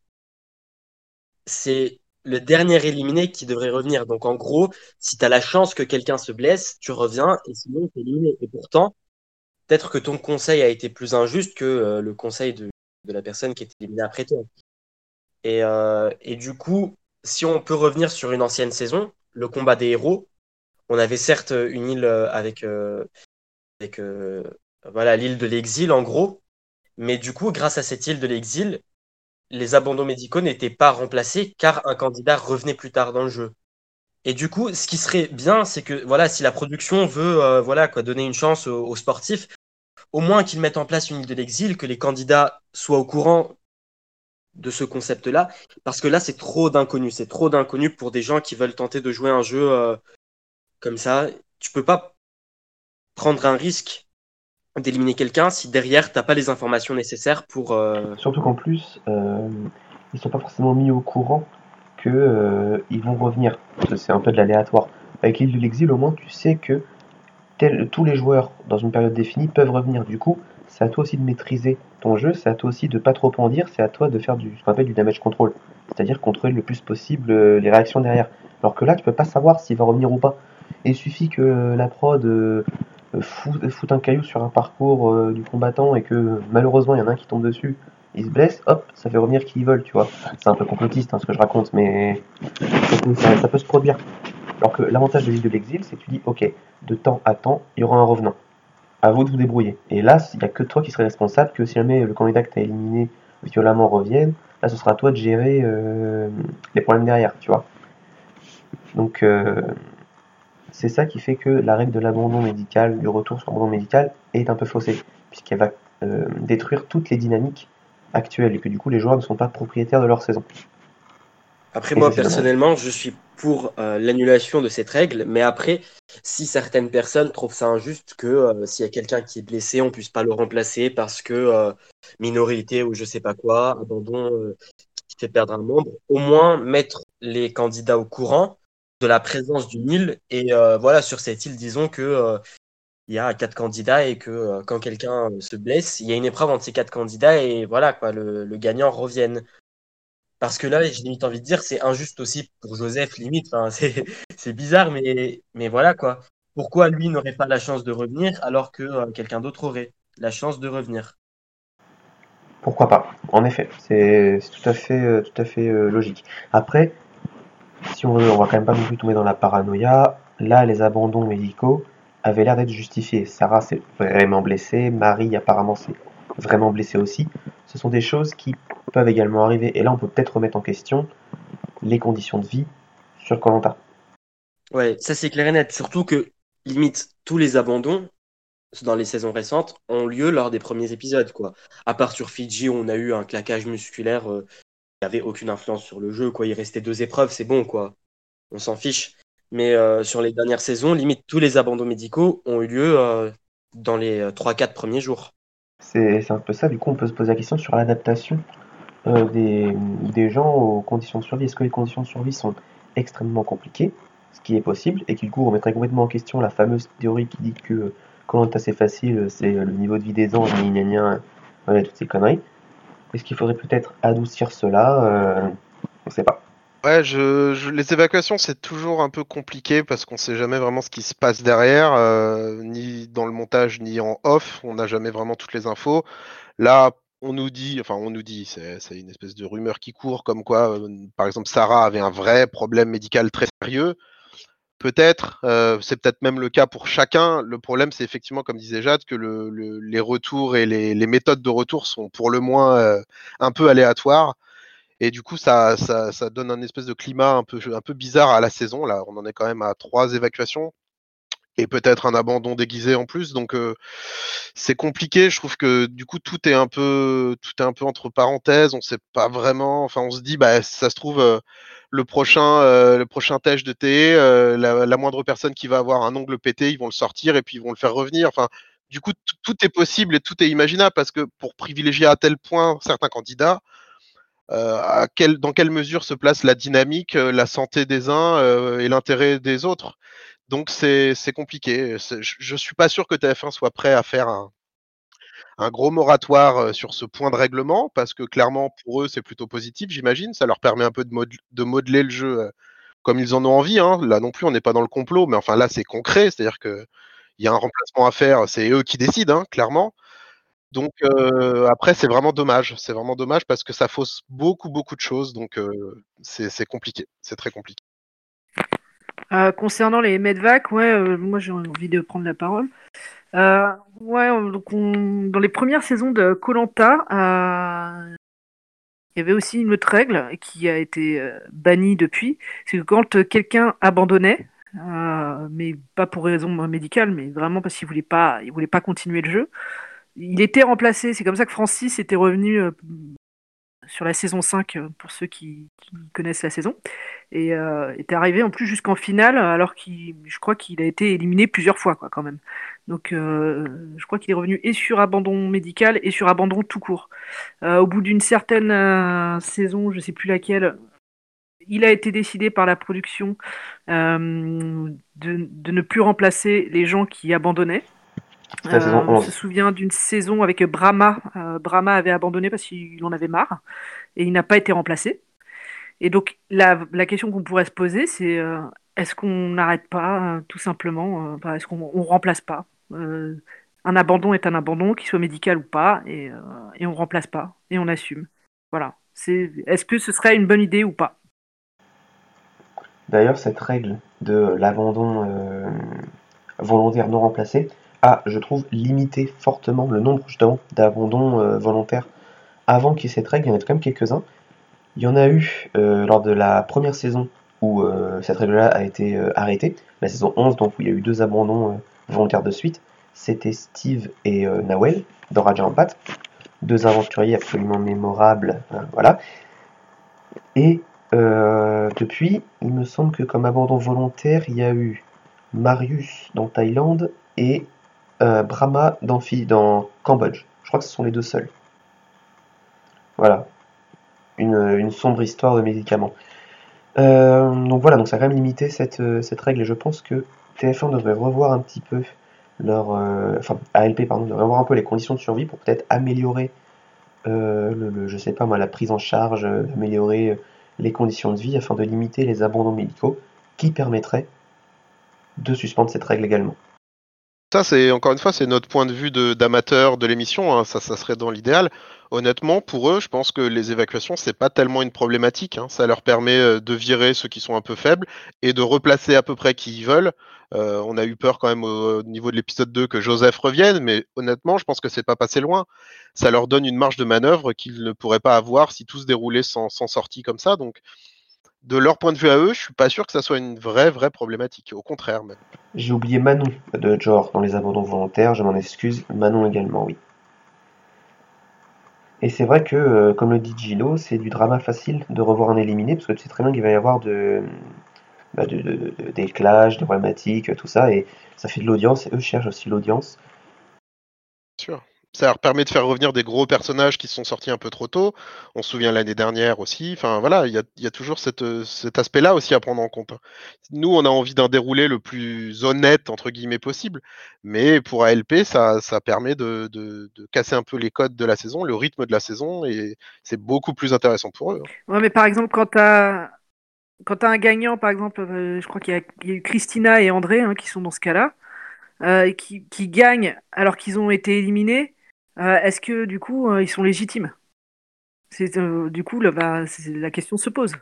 c'est le dernier éliminé qui devrait revenir. Donc, en gros, si tu as la chance que quelqu'un se blesse, tu reviens et sinon, tu es éliminé. Et pourtant, peut-être que ton conseil a été plus injuste que euh, le conseil de, de la personne qui est éliminée après toi. Et, euh, et du coup, si on peut revenir sur une ancienne saison, le combat des héros, on avait certes une île euh, avec, euh, avec euh, voilà, l'île de l'exil en gros, mais du coup, grâce à cette île de l'exil, les abandons médicaux n'étaient pas remplacés car un candidat revenait plus tard dans le jeu. Et du coup, ce qui serait bien, c'est que voilà, si la production veut euh, voilà, quoi, donner une chance aux, aux sportifs, au moins qu'ils mettent en place une île de l'exil, que les candidats soient au courant de ce concept-là, parce que là, c'est trop d'inconnus. C'est trop d'inconnus pour des gens qui veulent tenter de jouer un jeu euh, comme ça. Tu peux pas prendre un risque d'éliminer quelqu'un si derrière, t'as pas les informations nécessaires pour... euh,
Surtout qu'en plus, euh, ils sont pas forcément mis au courant que euh, ils vont revenir. Parce que c'est un peu de l'aléatoire. Avec l'île de l'exil, au moins, tu sais que tel- tous les joueurs, dans une période définie, peuvent revenir. Du coup, c'est à toi aussi de maîtriser ton jeu, c'est à toi aussi de pas trop en dire, c'est à toi de faire du, ce qu'on appelle du damage control. C'est-à-dire contrôler le plus possible euh, les réactions derrière. Alors que là, tu peux pas savoir s'il va revenir ou pas. Et il suffit que euh, la prod euh, fout, fout un caillou sur un parcours euh, du combattant et que malheureusement il y en a un qui tombe dessus, il se blesse, hop, ça fait revenir qui ils veulent, tu vois. C'est un peu complotiste hein, ce que je raconte, mais ça, ça peut se produire. Alors que l'avantage de l'île de l'exil, c'est que tu dis, ok, de temps à temps, il y aura un revenant. À vous de vous débrouiller. Et là, il n'y a que toi qui serais responsable, que si jamais le candidat que tu as éliminé violemment revienne, là, ce sera à toi de gérer euh, les problèmes derrière, tu vois. Donc, euh, c'est ça qui fait que la règle de l'abandon médical, du retour sur l'abandon médical, est un peu faussée, puisqu'elle va euh, détruire toutes les dynamiques actuelles, et que du coup, les joueurs ne sont pas propriétaires de leur saison.
Après,
Et
moi,
ça, c'est dommage.
personnellement, je suis pour euh, l'annulation de cette règle, mais après, si certaines personnes trouvent ça injuste que euh, s'il y a quelqu'un qui est blessé, on puisse pas le remplacer parce que euh, minorité ou je sais pas quoi, abandon euh, qui fait perdre un membre, au moins mettre les candidats au courant de la présence d'une île et euh, voilà, sur cette île, disons que euh, il y a quatre candidats et que euh, quand quelqu'un euh, se blesse, il y a une épreuve entre ces quatre candidats et voilà, quoi, le, le gagnant revienne. Parce que là, j'ai limite envie de dire, c'est injuste aussi pour Joseph, limite. Enfin, c'est, c'est bizarre, mais, mais voilà quoi. Pourquoi lui n'aurait pas la chance de revenir alors que euh, quelqu'un d'autre aurait la chance de revenir?
Pourquoi pas? En effet, c'est c'est tout à fait, euh, tout à fait euh, logique. Après, si on veut, on va quand même pas non plus tomber dans la paranoïa. là, les abandons médicaux avaient l'air d'être justifiés. Sarah s'est vraiment blessée, Marie apparemment s'est vraiment blessée aussi. Ce sont des choses qui peuvent également arriver. Et là, on peut peut-être remettre en question les conditions de vie sur koh
Ouais, ça c'est clair et net. Surtout que, limite, tous les abandons dans les saisons récentes ont lieu lors des premiers épisodes, quoi. À part sur Fidji, où on a eu un claquage musculaire euh, qui n'avait aucune influence sur le jeu, quoi. Il restait deux épreuves, c'est bon, quoi. On s'en fiche. Mais euh, sur les dernières saisons, limite, tous les abandons médicaux ont eu lieu euh, dans les euh, trois quatre premiers jours.
C'est c'est un peu ça, du coup on peut se poser la question sur l'adaptation euh, des, des gens aux conditions de survie. Est-ce que les conditions de survie sont extrêmement compliquées, ce qui est possible, et qui du coup remettrait complètement en question la fameuse théorie qui dit que quand c'est facile, c'est le niveau de vie des anges, gna gna gna, voilà, toutes ces conneries. Est-ce qu'il faudrait peut-être adoucir cela euh, On sait pas.
Ouais, je, je- les évacuations, c'est toujours un peu compliqué parce qu'on sait jamais vraiment ce qui se passe derrière, euh, ni dans le montage, ni en off. On n'a jamais vraiment toutes les infos. Là, on nous dit, enfin, on nous dit, c'est c'est une espèce de rumeur qui court, comme quoi, euh, par exemple, Sarah avait un vrai problème médical très sérieux. Peut-être, euh, c'est peut-être même le cas pour chacun. Le problème, c'est effectivement, comme disait Jade, que le, le- les retours et les, les méthodes de retour sont pour le moins euh, un peu aléatoires. Et du coup, ça, ça, ça donne un espèce de climat un peu, un peu bizarre à la saison. Là, on en est quand même à trois évacuations et peut-être un abandon déguisé en plus. Donc, euh, c'est compliqué. Je trouve que du coup, tout est un peu, tout est un peu entre parenthèses. On sait pas vraiment. Enfin, on se dit, bah, si ça se trouve, euh, le prochain, euh, le prochain test de T E, euh, la, la moindre personne qui va avoir un ongle pété, ils vont le sortir et puis ils vont le faire revenir. Enfin, du coup, tout- tout est possible et tout est imaginable parce que pour privilégier à tel point certains candidats, euh, à quel, dans quelle mesure se place la dynamique, euh, la santé des uns euh, et l'intérêt des autres. Donc c'est c'est compliqué. C'est- Je, je suis pas sûr que T F un soit prêt à faire un, un gros moratoire euh, sur ce point de règlement parce que clairement pour eux c'est plutôt positif, j'imagine. Ça leur permet un peu de, mod- de modeler le jeu euh, comme ils en ont envie. Hein. Là non plus on n'est pas dans le complot, mais enfin là c'est concret, c'est-à-dire que il y a un remplacement à faire, c'est eux qui décident, hein, clairement. Donc euh, après, c'est vraiment dommage. C'est vraiment dommage parce que ça fausse beaucoup, beaucoup de choses. Donc euh, c'est c'est compliqué. C'est très compliqué.
Euh, concernant les medvacs, ouais, euh, moi j'ai envie de prendre la parole. Euh, ouais, on- donc on- dans les premières saisons de koh il y avait aussi une autre règle qui a été euh, bannie depuis, c'est que quand euh, quelqu'un abandonnait, euh, mais pas pour raison médicale, mais vraiment parce qu'il voulait pas, il voulait pas continuer le jeu, il était remplacé. C'est comme ça que Francis était revenu euh, sur la saison cinq, euh, pour ceux qui, qui connaissent la saison, et euh, était arrivé en plus jusqu'en finale, alors qu'il, je crois qu'il a été éliminé plusieurs fois, quoi, quand même. Donc, euh, je crois qu'il est revenu et sur abandon médical et sur abandon tout court. Euh, au bout d'une certaine euh, saison, je sais plus laquelle, il a été décidé par la production euh, de, de ne plus remplacer les gens qui abandonnaient.
C'était la saison
Euh, on se
onze.
souvient d'une saison avec Brahma. Euh, Brahma avait abandonné parce qu'il en avait marre et il n'a pas été remplacé. Et donc la, la question qu'on pourrait se poser, c'est euh, est-ce qu'on n'arrête pas euh, tout simplement, euh, enfin, est-ce qu'on on remplace pas. Euh, un abandon est un abandon, qu'il soit médical ou pas, et, euh, et on remplace pas et on assume. Voilà. C'est, est-ce que ce serait une bonne idée ou pas?
D'ailleurs, cette règle de l'abandon euh, volontaire non remplacé a, je trouve, limité fortement le nombre justement d'abandons euh, volontaires. Avant qu'il y ait cette règle, il y en avait quand même quelques-uns. Il y en a eu euh, lors de la première saison où euh, cette règle-là a été euh, arrêtée, la saison onze, donc où il y a eu deux abandons euh, volontaires de suite. C'était Steve et euh, Nawel dans Raja Ampat, deux aventuriers absolument mémorables, hein, voilà. Et euh, depuis, il me semble que comme abandon volontaire, il y a eu Marius dans Thaïlande et euh, Brahma dans, dans Cambodge. Je crois que ce sont les deux seuls. Voilà, une, une sombre histoire de médicaments. Euh, donc voilà, donc ça a quand même limité cette, euh, cette règle et je pense que T F un devrait revoir un petit peu leur, euh, enfin A L P pardon, devrait revoir un peu les conditions de survie pour peut-être améliorer, euh, le, le- je sais pas moi, la prise en charge, euh, améliorer euh, les conditions de vie afin de limiter les abandons médicaux qui permettraient de suspendre cette règle également.
Ça, c'est encore une fois, c'est notre point de vue de, d'amateur de l'émission. Hein. Ça, ça serait dans l'idéal. Honnêtement, pour eux, je pense que les évacuations, c'est pas tellement une problématique. Hein. Ça leur permet euh, de virer ceux qui sont un peu faibles et de replacer à peu près qui ils veulent. Euh, on a eu peur quand même au, au niveau de l'épisode deux que Joseph revienne, mais honnêtement, je pense que c'est pas passé loin. Ça leur donne une marge de manœuvre qu'ils ne pourraient pas avoir si tout se déroulait sans, sans sortie comme ça. Donc, de leur point de vue à eux, je suis pas sûr que ça soit une vraie, vraie problématique. Au contraire, même.
J'ai oublié Manon de Jor dans les abandons volontaires, je m'en excuse. Manon également, oui. Et c'est vrai que, euh, comme le dit Gino, c'est du drama facile de revoir un éliminé, parce que tu sais très bien qu'il va y avoir de, bah, de, de, de- des clashs, des problématiques, tout ça, et ça fait de l'audience, et eux cherchent aussi l'audience.
Sûr. Ça leur permet de faire revenir des gros personnages qui sont sortis un peu trop tôt. On se souvient l'année dernière aussi. Enfin voilà, il y a, il y a toujours cette, euh, cet aspect-là aussi à prendre en compte. Hein. Nous, on a envie d'un déroulé le plus honnête, entre guillemets, possible. Mais pour A L P, ça, ça permet de, de- de casser un peu les codes de la saison, le rythme de la saison, et c'est beaucoup plus intéressant pour eux. Hein.
Ouais, mais par exemple, quand t'as quand t'as un gagnant, par exemple, euh, je crois qu'il y a, il y a eu Christina et André hein, qui sont dans ce cas-là, euh, et qui, qui gagnent alors qu'ils ont été éliminés, euh, est-ce que du coup euh, ils sont légitimes? C'est, euh, du coup, là, bah, c'est- la question se pose.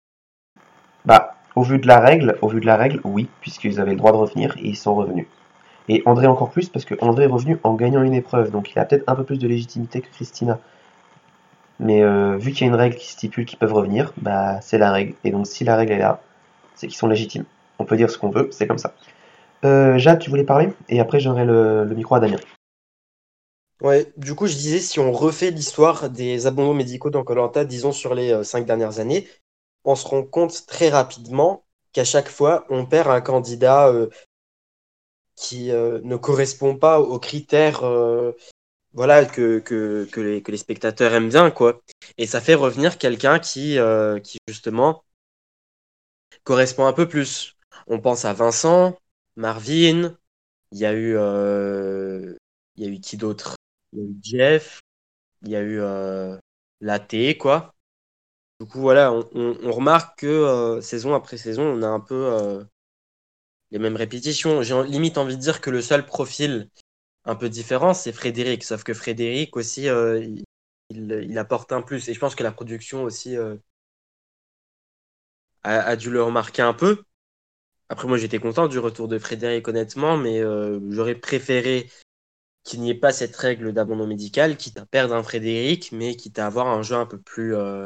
Bah, au vu de la règle, au vu de la règle, oui, puisqu'ils avaient le droit de revenir, et ils sont revenus. Et André encore plus, parce que André est revenu en gagnant une épreuve, donc il a peut-être un peu plus de légitimité que Christina. Mais euh, vu qu'il y a une règle qui stipule qu'ils peuvent revenir, bah c'est la règle. Et donc si la règle est là, c'est qu'ils sont légitimes. On peut dire ce qu'on veut, c'est comme ça. Euh, Jade, tu voulais parler? Et après j'aurai le, le micro à Damien.
Ouais, du coup, je disais, si on refait l'histoire des abandons médicaux dans koh disons sur les euh, cinq dernières années, on se rend compte très rapidement qu'à chaque fois, on perd un candidat euh, qui euh, ne correspond pas aux critères euh, voilà, que, que, que, les, que les spectateurs aiment bien, quoi. Et ça fait revenir quelqu'un qui, euh, qui, justement, correspond un peu plus. On pense à Vincent, Marvin, il y a eu, euh, il y a eu qui d'autre? Il y a eu Jeff, il y a eu euh, Latte, quoi. Du coup, voilà, on, on- on remarque que euh, saison après saison, on a un peu euh, les mêmes répétitions. J'ai en- limite envie de dire que le seul profil un peu différent, c'est Frédéric. Sauf que Frédéric aussi, euh, il, il- il apporte un plus. Et je pense que la production aussi euh, a, a dû le remarquer un peu. Après, moi, j'étais content du retour de Frédéric, honnêtement, mais euh, j'aurais préféré qu'il n'y ait pas cette règle d'abandon médical, quitte à perdre un Frédéric, mais quitte à avoir un jeu un peu plus, euh,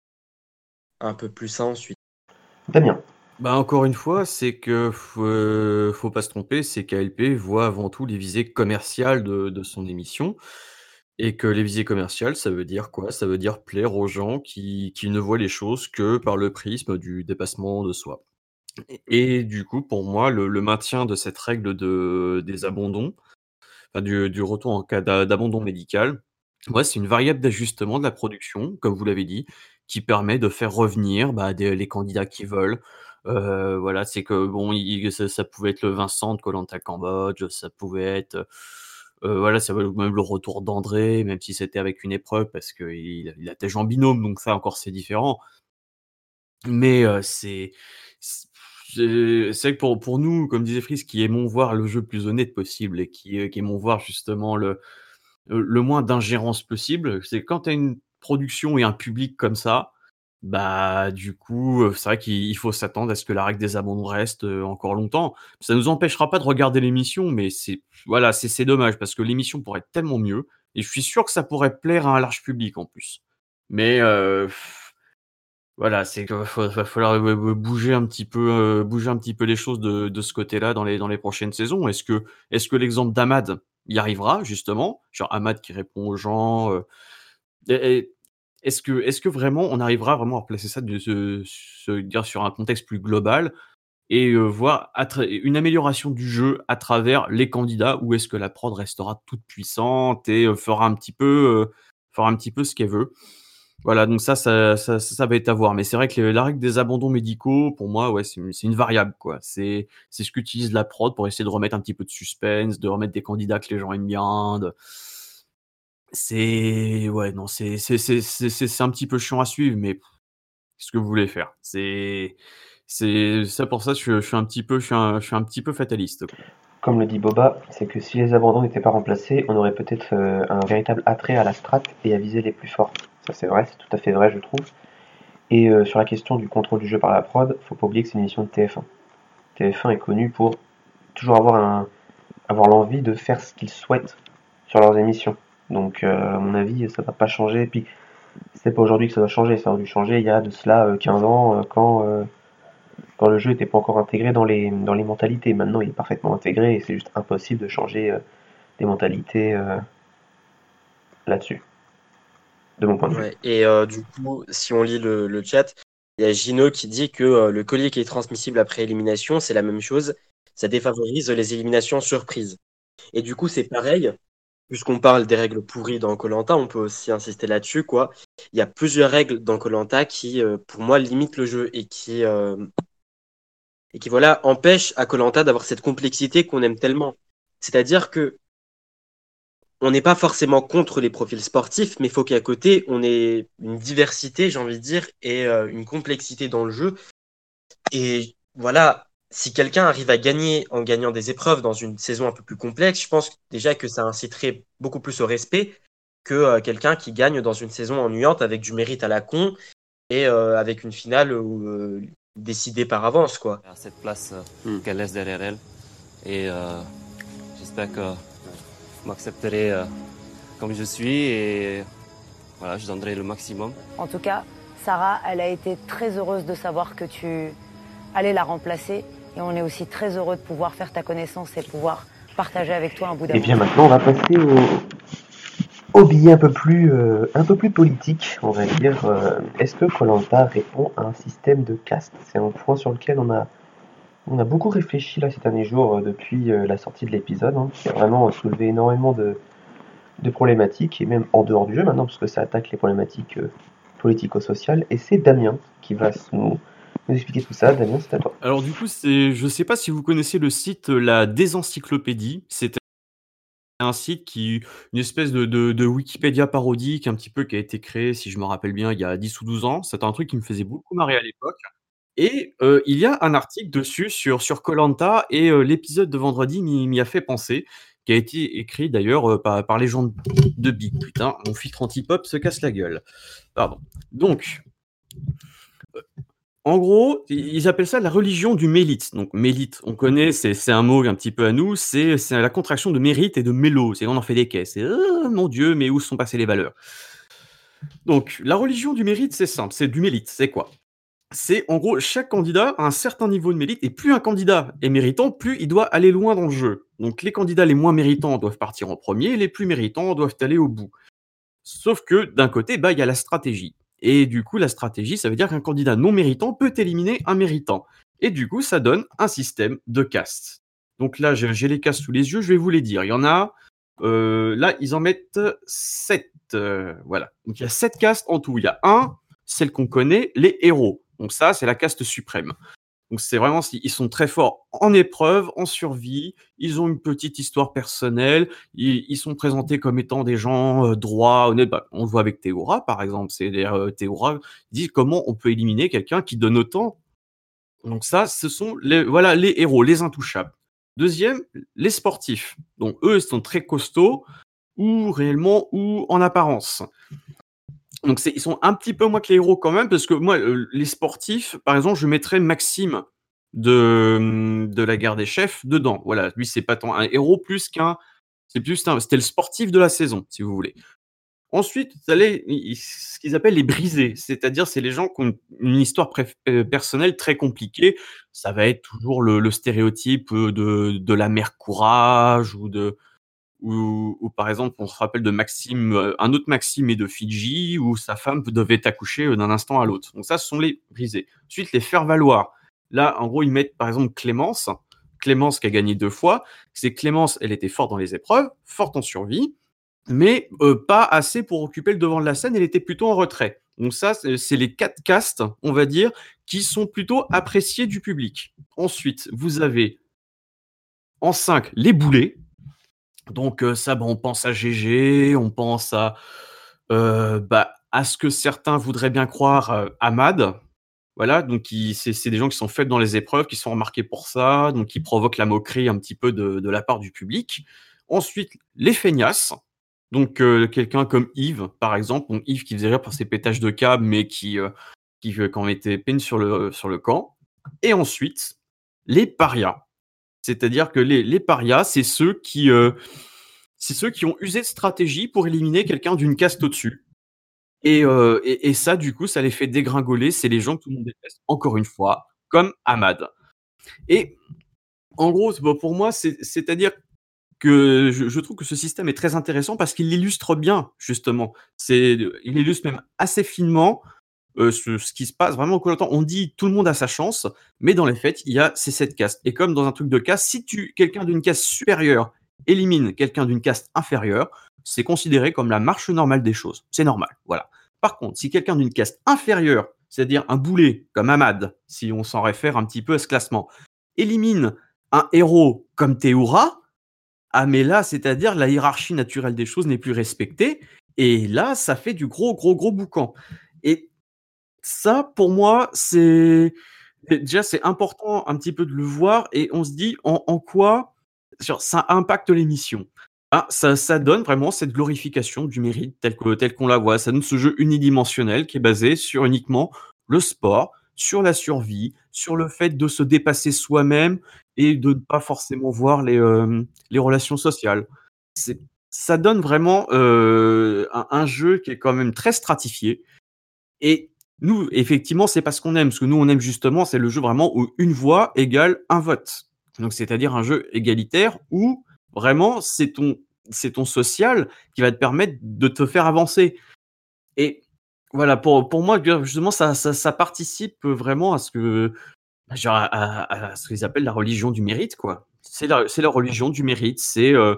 un peu plus sain ensuite.
Damien.
Bah, encore une fois, c'est que faut, heu, faut pas se tromper, c'est qu'A L P voit avant tout les visées commerciales de de son émission et que les visées commerciales, ça veut dire quoi? Ça veut dire plaire aux gens qui qui ne voient les choses que par le prisme du dépassement de soi et et du coup, pour moi, le le maintien de cette règle de des abandons, enfin du du retour en cas d'a d'abandon médical, ouais, c'est une variable d'ajustement de la production, comme vous l'avez dit, qui permet de faire revenir, bah, des les candidats qui veulent. Heu, voilà, c'est que bon, il ça ça pouvait être le Vincent de koh Cambodge, ça pouvait être, heu voilà, ça va même le retour d'André, même si c'était avec une épreuve parce qu'il il était en binôme, donc ça encore c'est différent. Mais heu, c'est c c'est c'est vrai que pour pour nous, comme disait Freeze, qui aimons voir le jeu plus honnête possible et qui, heu, qui aimons voir justement le Heu, le moins d'ingérence possible. C'est quand tu as une production et un public comme ça, bah, du coup, heu, c'est vrai qu'il il faut s'attendre à ce que la règle des abandons reste, heu, encore longtemps. Ça nous empêchera pas de regarder l'émission, mais c'est voilà, c'est c'est dommage parce que l'émission pourrait être tellement mieux et je suis sûr que ça pourrait plaire à un large public en plus. Mais, heu, voilà, c'est que va va falloir, heu, heu, bouger un petit peu, heu, bouger un petit peu les choses de de ce côté-là dans les dans les prochaines saisons. Est-ce que est-ce que l'exemple d'Amad y arrivera justement? Genre Amad qui répond aux gens, heu et et est-ce que est-ce que vraiment on arrivera vraiment à replacer ça de se se dire sur un contexte plus global et heu, voir à tra une amélioration du jeu à travers les candidats? Ou est-ce que la prod restera toute puissante et heu, fera un petit peu, heu, fera un petit peu ce qu'elle veut? Voilà, donc ça ça ça ça va être à voir. Mais c'est vrai que le la règle des abandons médicaux, pour moi, ouais, c'est une c'est une variable, quoi. C'est c'est ce qu'utilise la prod pour essayer de remettre un petit peu de suspense, de remettre des candidats que les gens aiment bien, de c'est ouais, non, c'est c'est c'est c'est c'est c'est un petit peu chiant à suivre, mais qu'est-ce que vous voulez faire? C'est c'est ça pour ça, je suis je suis un petit peu je suis un je suis un petit peu fataliste, quoi.
comme le dit Boba, c'est que si les abandons n'étaient pas remplacés, on aurait peut-être euh, un véritable attrait à la strat et à viser les plus forts. Ça c'est vrai, c'est tout à fait vrai je trouve. Et euh, sur la question du contrôle du jeu par la prod, faut pas oublier que c'est une émission de T F un. T F un est connu pour toujours avoir, un, avoir l'envie de faire ce qu'ils souhaitent sur leurs émissions. Donc euh, à mon avis, ça va pas changer. Puis c'est pas aujourd'hui que ça va changer, ça aurait dû changer il y a de cela euh, quinze ans euh, quand, euh, quand le jeu n'était pas encore intégré dans les, dans les mentalités. Maintenant il est parfaitement intégré et c'est juste impossible de changer euh, des mentalités euh, là-dessus, de mon point de vue.
Ouais. Et euh, du coup, si on lit le, le chat, il y a Gino qui dit que euh, le collier qui est transmissible après élimination, c'est la même chose. Ça défavorise les éliminations surprises. Et du coup, c'est pareil. Puisqu'on parle des règles pourries dans koh on peut aussi insister là-dessus, quoi. Il y a plusieurs règles dans koh qui, euh, pour moi, limitent le jeu et qui, euh, et qui voilà, empêchent à koh d'avoir cette complexité qu'on aime tellement. C'est-à-dire que on n'est pas forcément contre les profils sportifs, mais il faut qu'à côté, on ait une diversité, j'ai envie de dire, et euh, une complexité dans le jeu. Et voilà, si quelqu'un arrive à gagner en gagnant des épreuves dans une saison un peu plus complexe, je pense déjà que ça inciterait beaucoup plus au respect que euh, quelqu'un qui gagne dans une saison ennuyante avec du mérite à la con et euh, avec une finale euh, décidée par avance, quoi.
À cette place euh, mm. qu'elle laisse derrière elle. Et euh, j'espère que vous m'accepterez euh, comme je suis et voilà, je donnerai le maximum.
En tout cas, Sarah, elle a été très heureuse de savoir que tu allais la remplacer et on est aussi très heureux de pouvoir faire ta connaissance et pouvoir partager avec toi un bout d'aventure.
Et bien maintenant, on va passer au, au billet un peu plus, euh, un peu plus politique, on va dire. Euh, est-ce que koh répond à un système de caste? C'est un point sur lequel on a, on a beaucoup réfléchi là ces derniers jours euh, depuis euh, la sortie de l'épisode, hein, qui a vraiment soulevé énormément de, de problématiques, et même en dehors du jeu maintenant, parce que ça attaque les problématiques euh, politico-sociales. Et c'est Damien qui va nous, nous expliquer tout ça. Damien, c'est à toi.
Alors du coup, c'est, je sais pas si vous connaissez le site euh, La Désencyclopédie. C'est un site qui, une espèce de, de, de Wikipédia parodique, un petit peu, qui a été créé, si je me rappelle bien, il y a dix ou douze ans. C'était un truc qui me faisait beaucoup marrer à l'époque. Et euh, il y a un article dessus sur sur koh et euh, l'épisode de vendredi m'y m'y a fait penser, qui a été écrit d'ailleurs euh, par, par les gens de, de Big. Putain, mon filtre anti-pop se casse la gueule. Pardon. Donc, euh, en gros, ils appellent ça la religion du mélite. Donc, mélite, on connaît, c'est c'est un mot un petit peu à nous, c'est c'est la contraction de mérite et de mélo. C'est on en fait des caisses. C'est oh, mon Dieu, mais où sont passées les valeurs? Donc, la religion du mérite, c'est simple, c'est du mélite. C'est quoi? C'est en gros, chaque candidat a un certain niveau de mérite, et plus un candidat est méritant, plus il doit aller loin dans le jeu. Donc les candidats les moins méritants doivent partir en premier, les plus méritants doivent aller au bout. Sauf que d'un côté, bah, il y a la stratégie. Et du coup, la stratégie, ça veut dire qu'un candidat non méritant peut éliminer un méritant. Et du coup, ça donne un système de castes. Donc là, j'ai j'ai les castes sous les yeux, je vais vous les dire. Il y en a, euh, là, ils en mettent sept. euh, voilà. Donc il y a sept castes en tout. Il y a un, celle qu'on connaît, les héros. Donc ça, c'est la caste suprême. Donc c'est vraiment, ils sont très forts en épreuve, en survie, ils ont une petite histoire personnelle, ils, ils sont présentés comme étant des gens euh, droits, honnêtes. Bah, on le voit avec Théora, par exemple. C'est euh, Théora dit comment on peut éliminer quelqu'un qui donne autant. Donc ça, ce sont les, voilà, les héros, les intouchables. Deuxième, les sportifs. Donc eux, ils sont très costauds, ou réellement, ou en apparence. Donc c'est, ils sont un petit peu moins que les héros quand même, parce que moi, euh, les sportifs, par exemple, je mettrais Maxime de, de la guerre des chefs dedans. Voilà, lui, c'est pas tant un héros plus qu'un... C'est plus un, c'était le sportif de la saison, si vous voulez. Ensuite, vous allez, ce qu'ils appellent les brisés, c'est-à-dire c'est les gens qui ont une histoire pré- euh, personnelle très compliquée. Ça va être toujours le, le stéréotype de, de la mère courage ou de... Ou, ou par exemple, on se rappelle de Maxime, euh, un autre Maxime est de Fidji, où sa femme devait accoucher euh, d'un instant à l'autre. Donc ça, ce sont les brisés. Ensuite, les faire valoir. Là, en gros, ils mettent par exemple Clémence. Clémence qui a gagné deux fois. C'est Clémence, elle était forte dans les épreuves, forte en survie, mais euh, pas assez pour occuper le devant de la scène. Elle était plutôt en retrait. Donc ça, c'est, c'est les quatre castes, on va dire, qui sont plutôt appréciés du public. Ensuite, vous avez en cinq les boulets. Donc euh, ça, bah, on pense à G G, on pense à, euh, bah, à ce que certains voudraient bien croire, euh, Ahmad. Voilà, donc ils c'est c'est des gens qui sont faibles dans les épreuves, qui sont remarqués pour ça, donc qui provoquent la moquerie un petit peu de de la part du public. Ensuite, les feignasses, donc heu, quelqu'un comme Yves, par exemple, donc Yves qui faisait rire pour ses pétages de câbles, mais qui, heu, qui, heu, quand on mettait peine sur le sur le camp. Et ensuite, les parias. C'est-à-dire que les les parias, c'est ceux qui, heu, c'est ceux qui ont usé de stratégie pour éliminer quelqu'un d'une caste au-dessus. Et heu et et ça, du coup, ça les fait dégringoler. C'est les gens que tout le monde déteste, encore une fois, comme Ahmad. Et en gros, c'est bah, pour moi, c'est c'est-à-dire que je je trouve que ce système est très intéressant parce qu'il illustre bien, justement. C'est il illustre même assez finement, heu, ce ce qui se passe vraiment au Koh-Lanta. On dit: «Tout le monde a sa chance», mais dans les faits, il y a ces sept castes et comme dans un truc de caste, si tu quelqu'un d'une caste supérieure élimine quelqu'un d'une caste inférieure, c'est considéré comme la marche normale des choses. C'est normal, voilà. Par contre, si quelqu'un d'une caste inférieure, c'est-à-dire un boulet comme Ahmad, si on s'en réfère un petit peu à ce classement, élimine un héros comme Théoura, ah mais là, c'est-à-dire la hiérarchie naturelle des choses n'est plus respectée et là, ça fait du gros, gros, gros boucan. Et ça, pour moi, c'est dé déjà, c'est important un petit peu de le voir et on se dit en en quoi, genre, ça impacte l'émission. Ah, ça ça donne vraiment cette glorification du mérite tel que tel qu'on la voit. Ça donne ce jeu unidimensionnel qui est basé sur uniquement le sport, sur la survie, sur le fait de se dépasser soi-même et de ne pas forcément voir les, hem, les relations sociales. C'est ça donne vraiment, heu, un un jeu qui est quand même très stratifié et nous, effectivement, c'est pas ce qu'on aime. Ce que nous, on aime justement, c'est le jeu vraiment où une voix égale un vote. Donc c'est-à-dire un jeu égalitaire où vraiment c'est ton c'est ton social qui va te permettre de te faire avancer. Et voilà, pour pour moi, bien justement, ça ça ça participe, vraiment à ce que genre à à à ce qu'ils appellent la religion du mérite, quoi. C'est la c'est la religion du mérite. C'est, heu,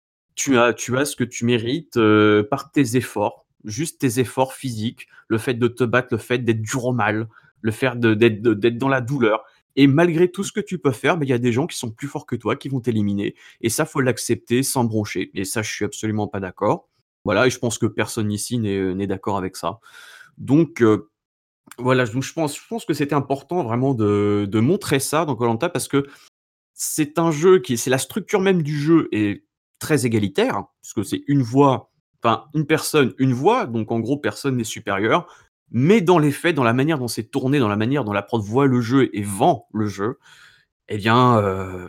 tu as tu as ce que tu mérites, heu, par tes efforts, juste tes efforts physiques, le fait de te battre, le fait d'être dur au mal, le fait de d'être de d'être dans la douleur et malgré tout ce que tu peux faire, bah, il y a des gens qui sont plus forts que toi, qui vont t'éliminer et ça, faut l'accepter sans broncher et ça, je suis absolument pas d'accord. Voilà et je pense que personne ici n'est, heu, n'est d'accord avec ça. Donc heu, voilà, donc je pense je pense que c'était important vraiment de de montrer ça dans Koh-Lanta parce que c'est un jeu qui c'est la structure même du jeu est très égalitaire, hein, puisque c'est une voix, enfin une personne, une voix, donc en gros personne n'est supérieur. Mais dans les faits, dans la manière dont c'est tourné, dans la manière dont la prod voit le jeu et vend le jeu, eh bien, heu,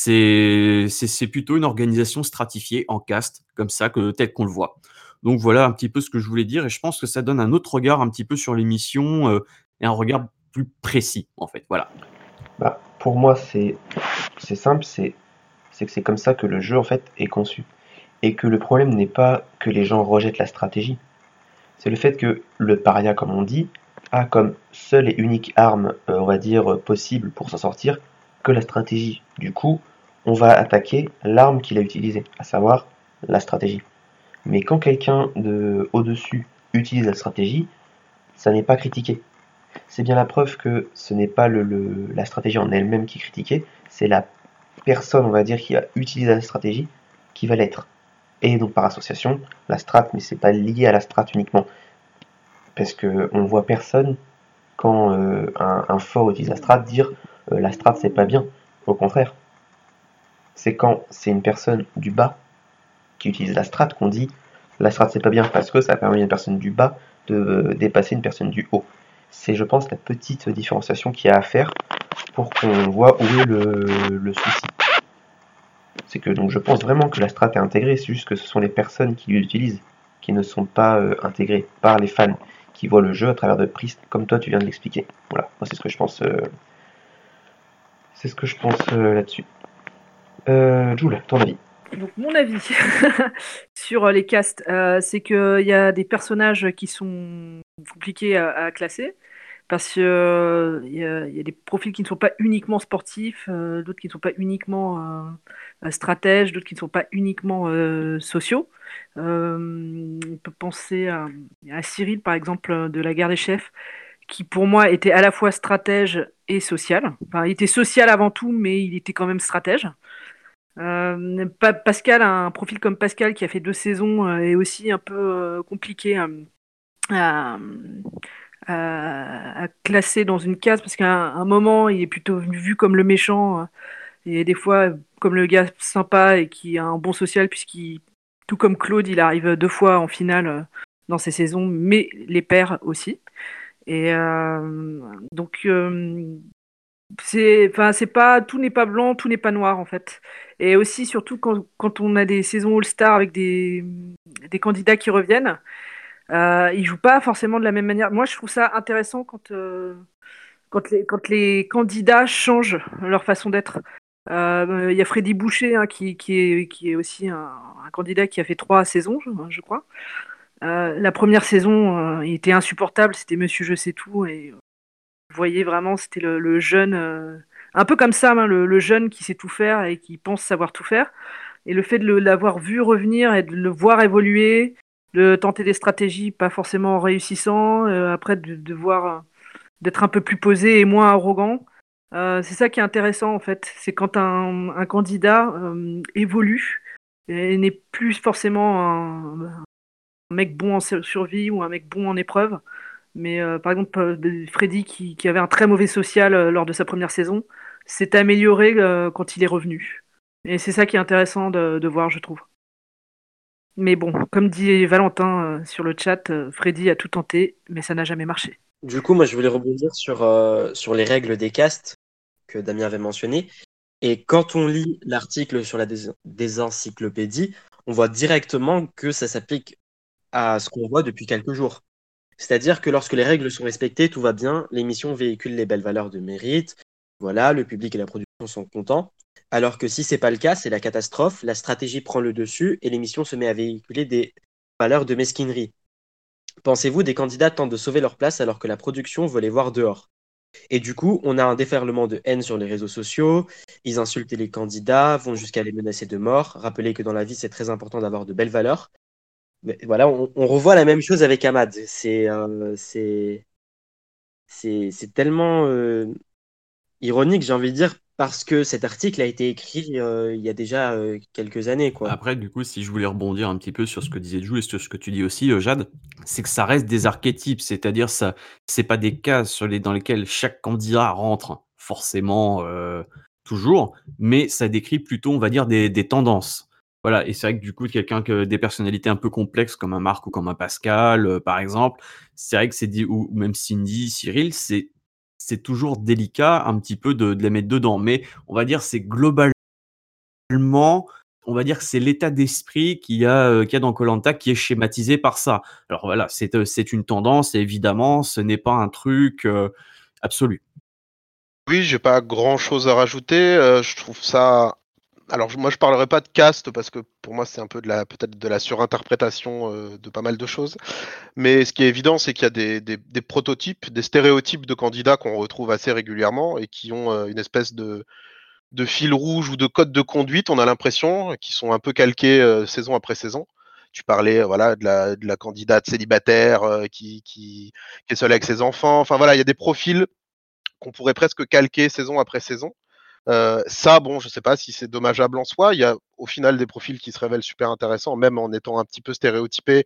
c'est c'est c'est plutôt une organisation stratifiée en caste, comme ça, que tel qu'on le voit. Donc voilà un petit peu ce que je voulais dire et je pense que ça donne un autre regard un petit peu sur l'émission, heu, et un regard plus précis, en fait, voilà.
Bah, pour moi, c'est c'est simple, c'est c'est que c'est comme ça que le jeu, en fait, est conçu. Et que le problème n'est pas que les gens rejettent la stratégie. C'est le fait que le paria, comme on dit, a comme seule et unique arme, euh, on va dire, euh, possible pour s'en sortir, que la stratégie. Du coup, on va attaquer l'arme qu'il a utilisée, à savoir la stratégie. Mais quand quelqu'un de au-dessus utilise la stratégie, ça n'est pas critiqué. C'est bien la preuve que ce n'est pas le, le- la stratégie en elle-même qui est critiquée, c'est la personne, on va dire, qui a utilisé la stratégie qui va l'être. Et donc par association, la strat, mais c'est pas lié à la strat uniquement. Parce que on voit personne, quand euh, un, un fort utilise la strat, dire euh, la strat c'est pas bien. Au contraire. C'est quand c'est une personne du bas qui utilise la strat qu'on dit la strat c'est pas bien parce que ça permet à une personne du bas de euh, dépasser une personne du haut. C'est, je pense, la petite différenciation qu'il y a à faire pour qu'on voit où est le, le souci. C'est que donc je pense vraiment que la strat est intégrée, c'est juste que ce sont les personnes qui l'utilisent qui ne sont pas euh, intégrées par les fans qui voient le jeu à travers de prismes comme toi tu viens de l'expliquer. Voilà, moi c'est ce que je pense. Euh, c'est ce que je pense euh, là-dessus. Euh, Jules, ton avis?
Donc mon avis sur euh, les castes, euh, c'est qu'il y a des personnages qui sont compliqués à, à classer parce que euh, il y a, il y a des profils qui ne sont pas uniquement sportifs, euh, d'autres qui ne sont pas uniquement euh, euh, stratèges, d'autres qui ne sont pas uniquement euh, sociaux. Euh, on peut penser à, à Cyril par exemple de la guerre des chefs qui pour moi était à la fois stratège et social. Enfin, il était social avant tout, mais il était quand même stratège. Euh, Pa- Pascal, un profil comme Pascal qui a fait deux saisons euh, est aussi un peu euh, compliqué euh, à, à, à classer dans une case parce qu'à un, un moment, il est plutôt vu comme le méchant euh, et des fois comme le gars sympa et qui a un bon social puisqu'il, tout comme Claude, il arrive deux fois en finale euh, dans ces saisons, mais les perd aussi. Et euh, donc, euh, c'est, enfin, c'est pas, tout n'est pas blanc, tout n'est pas noir en fait. Et aussi, surtout quand, quand on a des saisons All-Star avec des, des candidats qui reviennent, euh, ils jouent pas forcément de la même manière. Moi, je trouve ça intéressant quand, euh, quand, les, quand les candidats changent leur façon d'être. Euh, Il y a Freddy Boucher hein, qui, qui, est, qui est aussi un, un candidat qui a fait trois saisons, je, je crois. Euh, la première saison, euh, il était insupportable, c'était Monsieur Je sais tout, et vous voyez vraiment, c'était le, le jeune, euh, un peu comme ça, hein, le, le jeune qui sait tout faire et qui pense savoir tout faire. Et le fait de le- l'avoir vu revenir et de le voir évoluer, de tenter des stratégies pas forcément en réussissant, euh, après de, de voir euh, d'être un peu plus posé et moins arrogant, euh, c'est ça qui est intéressant en fait. C'est quand un, un candidat euh, évolue et n'est plus forcément un, un mec bon en sur- survie ou un mec bon en épreuve. Mais euh, par exemple, euh, Freddy, qui, qui avait un très mauvais social euh, lors de sa première saison, s'est amélioré euh, quand il est revenu. Et c'est ça qui est intéressant de, de voir, je trouve. Mais bon, comme dit Valentin euh, sur le chat, euh, Freddy a tout tenté, mais ça n'a jamais marché.
Du coup, moi, je voulais rebondir sur, euh, sur les règles des castes que Damien avait mentionnées. Et quand on lit l'article sur la dés- désencyclopédie, on voit directement que ça s'applique à ce qu'on voit depuis quelques jours. C'est-à-dire que lorsque les règles sont respectées, tout va bien, l'émission véhicule les belles valeurs de mérite, voilà, le public et la production sont contents. Alors que si c'est pas le cas, c'est la catastrophe, la stratégie prend le dessus et l'émission se met à véhiculer des valeurs de mesquinerie. Pensez-vous, des candidats tentent de sauver leur place alors que la production veut les voir dehors. Et du coup, on a un déferlement de haine sur les réseaux sociaux, ils insultent les candidats, vont jusqu'à les menacer de mort. Rappelez que dans la vie, c'est très important d'avoir de belles valeurs. Mais voilà, on, on revoit la même chose avec Ahmad. C'est euh, c'est c'est c'est tellement euh, ironique, j'ai envie de dire, parce que cet article a été écrit euh, il y a déjà euh, quelques années, quoi.
Après, du coup, si je voulais rebondir un petit peu sur ce que disait Jules et sur ce que tu dis aussi, euh, Jade, c'est que ça reste des archétypes, c'est-à-dire ça, c'est pas des cases sur les, dans lesquelles chaque candidat rentre forcément euh, toujours, mais ça décrit plutôt, on va dire, des, des tendances. Voilà, et c'est vrai que du coup, quelqu'un que des personnalités un peu complexes comme un Marc ou comme un Pascal, euh, par exemple, c'est vrai que c'est dit, ou même Cindy, Cyril, c'est c'est toujours délicat un petit peu de, de les mettre dedans, mais on va dire c'est globalement on va dire que c'est l'état d'esprit qu'il y a, heu, qu'il y a dans koh qui est schématisé par ça. Alors voilà, c'est, heu, c'est une tendance et évidemment, ce n'est pas un truc, heu, absolu.
Oui, j'ai pas grand-chose à rajouter. euh, je trouve ça. Alors moi, je parlerai pas de caste parce que pour moi, c'est un peu de la peut-être de la surinterprétation euh, de pas mal de choses. Mais ce qui est évident, c'est qu'il y a des, des- des prototypes, des stéréotypes de candidats qu'on retrouve assez régulièrement et qui ont euh, une espèce de, de fil rouge ou de code de conduite, on a l'impression, qui sont un peu calqués euh, saison après saison. Tu parlais euh, voilà, de, la, de la candidate célibataire euh, qui, qui, qui est seule avec ses enfants. Enfin voilà, il y a des profils qu'on pourrait presque calquer saison après saison. Euh, ça, bon, je sais pas si c'est dommageable en soi. Il y a au final des profils qui se révèlent super intéressants, même en étant un petit peu stéréotypés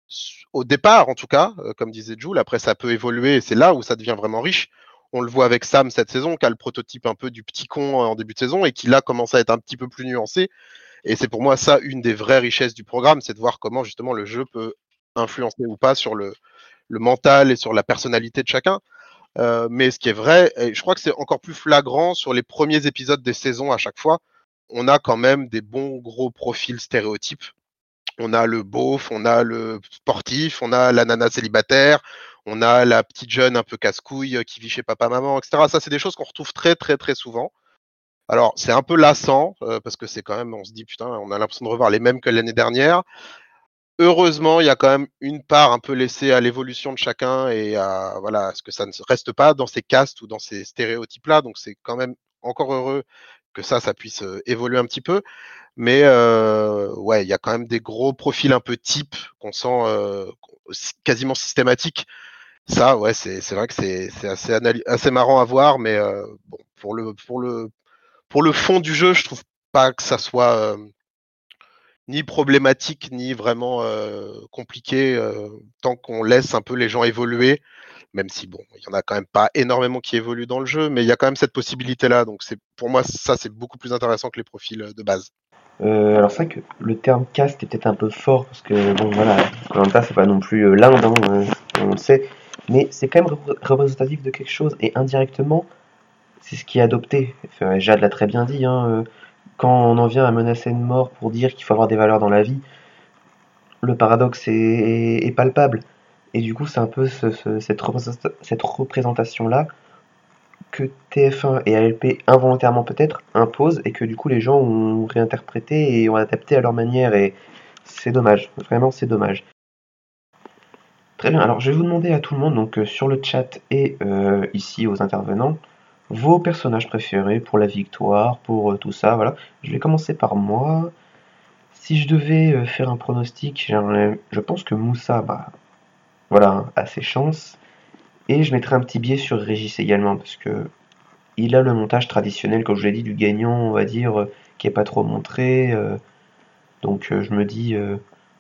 au départ, en tout cas, euh, comme disait Jules. Après, ça peut évoluer et c'est là où ça devient vraiment riche. On le voit avec Sam cette saison, qui a le prototype un peu du petit con en début de saison et qui là commence à être un petit peu plus nuancé. Et c'est pour moi ça une des vraies richesses du programme, c'est de voir comment justement le jeu peut influencer ou pas sur le, le mental et sur la personnalité de chacun. Euh, mais ce qui est vrai, et je crois que c'est encore plus flagrant sur les premiers épisodes des saisons à chaque fois, on a quand même des bons gros profils stéréotypes. On a le beauf, on a le sportif, on a la nana célibataire, on a la petite jeune un peu casse-couille qui vit chez papa-maman, et cetera. Ça, c'est des choses qu'on retrouve très, très, très souvent. Alors, c'est un peu lassant, euh, parce que c'est quand même, on se dit, putain, on a l'impression de revoir les mêmes que l'année dernière. Heureusement, il y a quand même une part un peu laissée à l'évolution de chacun et à voilà, à ce que ça ne reste pas dans ces castes ou dans ces stéréotypes-là. Donc c'est quand même encore heureux que ça, ça puisse euh, évoluer un petit peu. Mais euh, ouais, il y a quand même des gros profils un peu types qu'on sent euh, quasiment systématiques. Ça, ouais, c'est c'est vrai que c'est c'est assez anali- assez marrant à voir, mais euh, bon, pour le pour le pour le fond du jeu, je trouve pas que ça soit euh, ni problématique, ni vraiment euh, compliqué, euh, tant qu'on laisse un peu les gens évoluer. Même si, bon, il y en a quand même pas énormément qui évoluent dans le jeu, mais il y a quand même cette possibilité-là. Donc, c'est, pour moi, ça, c'est beaucoup plus intéressant que les profils euh, de base.
Euh, alors c'est vrai que le terme caste est peut-être un peu fort parce que bon voilà, Koh-Lanta c'est pas non plus euh, l'Inde, hein, euh, on le sait, mais c'est quand même repré- représentatif de quelque chose et indirectement c'est ce qui est adopté. Enfin, Jade l'a très bien dit, hein, euh, quand on en vient à menacer de mort pour dire qu'il faut avoir des valeurs dans la vie, le paradoxe est, est- est palpable. Et du coup c'est un peu ce- ce- cette, représenta- cette représentation-là que T F un et A L P involontairement peut-être imposent et que du coup les gens ont réinterprété et ont adapté à leur manière et c'est dommage, vraiment c'est dommage. Très bien, alors je vais vous demander à tout le monde, donc euh, sur le chat et euh, ici aux intervenants, vos personnages préférés pour la victoire, pour euh, tout ça, voilà. Je vais commencer par moi. Si je devais euh, faire un pronostic, j'aimerais- je pense que Moussa, bah voilà, hein, a ses chances. Et je mettrai un petit biais sur Régis également, parce que il a le montage traditionnel, comme je l'ai dit, du gagnant, on va dire, euh, qui est pas trop montré. euh, donc euh, je me dis, euh,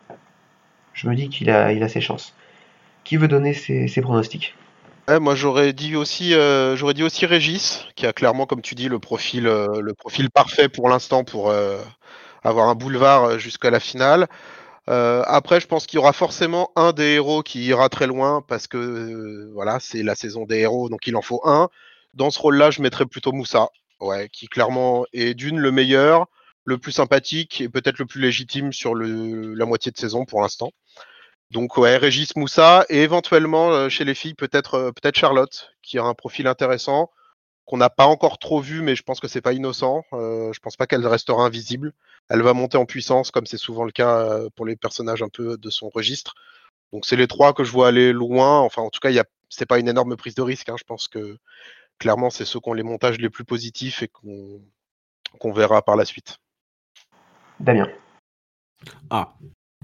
je me dis qu'il a, il a ses chances. Qui veut donner ses, ses pronostics?
Ouais, moi, j'aurais dit aussi, euh, j'aurais dit aussi Régis, qui a clairement, comme tu dis, le profil, euh, le profil parfait pour l'instant pour euh, avoir un boulevard euh, jusqu'à la finale. Euh, après, je pense qu'il y aura forcément un des héros qui ira très loin parce que euh, voilà, c'est la saison des héros, donc il en faut un. Dans ce rôle-là, je mettrais plutôt Moussa, ouais, qui clairement est d'une le meilleur, le plus sympathique et peut-être le plus légitime sur le, la moitié de saison pour l'instant. Donc ouais, Régis, Moussa et éventuellement euh, chez les filles peut-être euh, peut-être Charlotte qui a un profil intéressant qu'on n'a pas encore trop vu, mais je pense que c'est pas innocent. Euh, je pense pas qu'elle restera invisible. Elle va monter en puissance, comme c'est souvent le cas euh, pour les personnages un peu de son registre. Donc c'est les trois que je vois aller loin. Enfin, en tout cas, il y a, c'est pas une énorme prise de risque. Hein. Je pense que clairement, c'est ceux qui ont les montages les plus positifs et qu'on qu'on verra par la suite.
Damien.
Ah,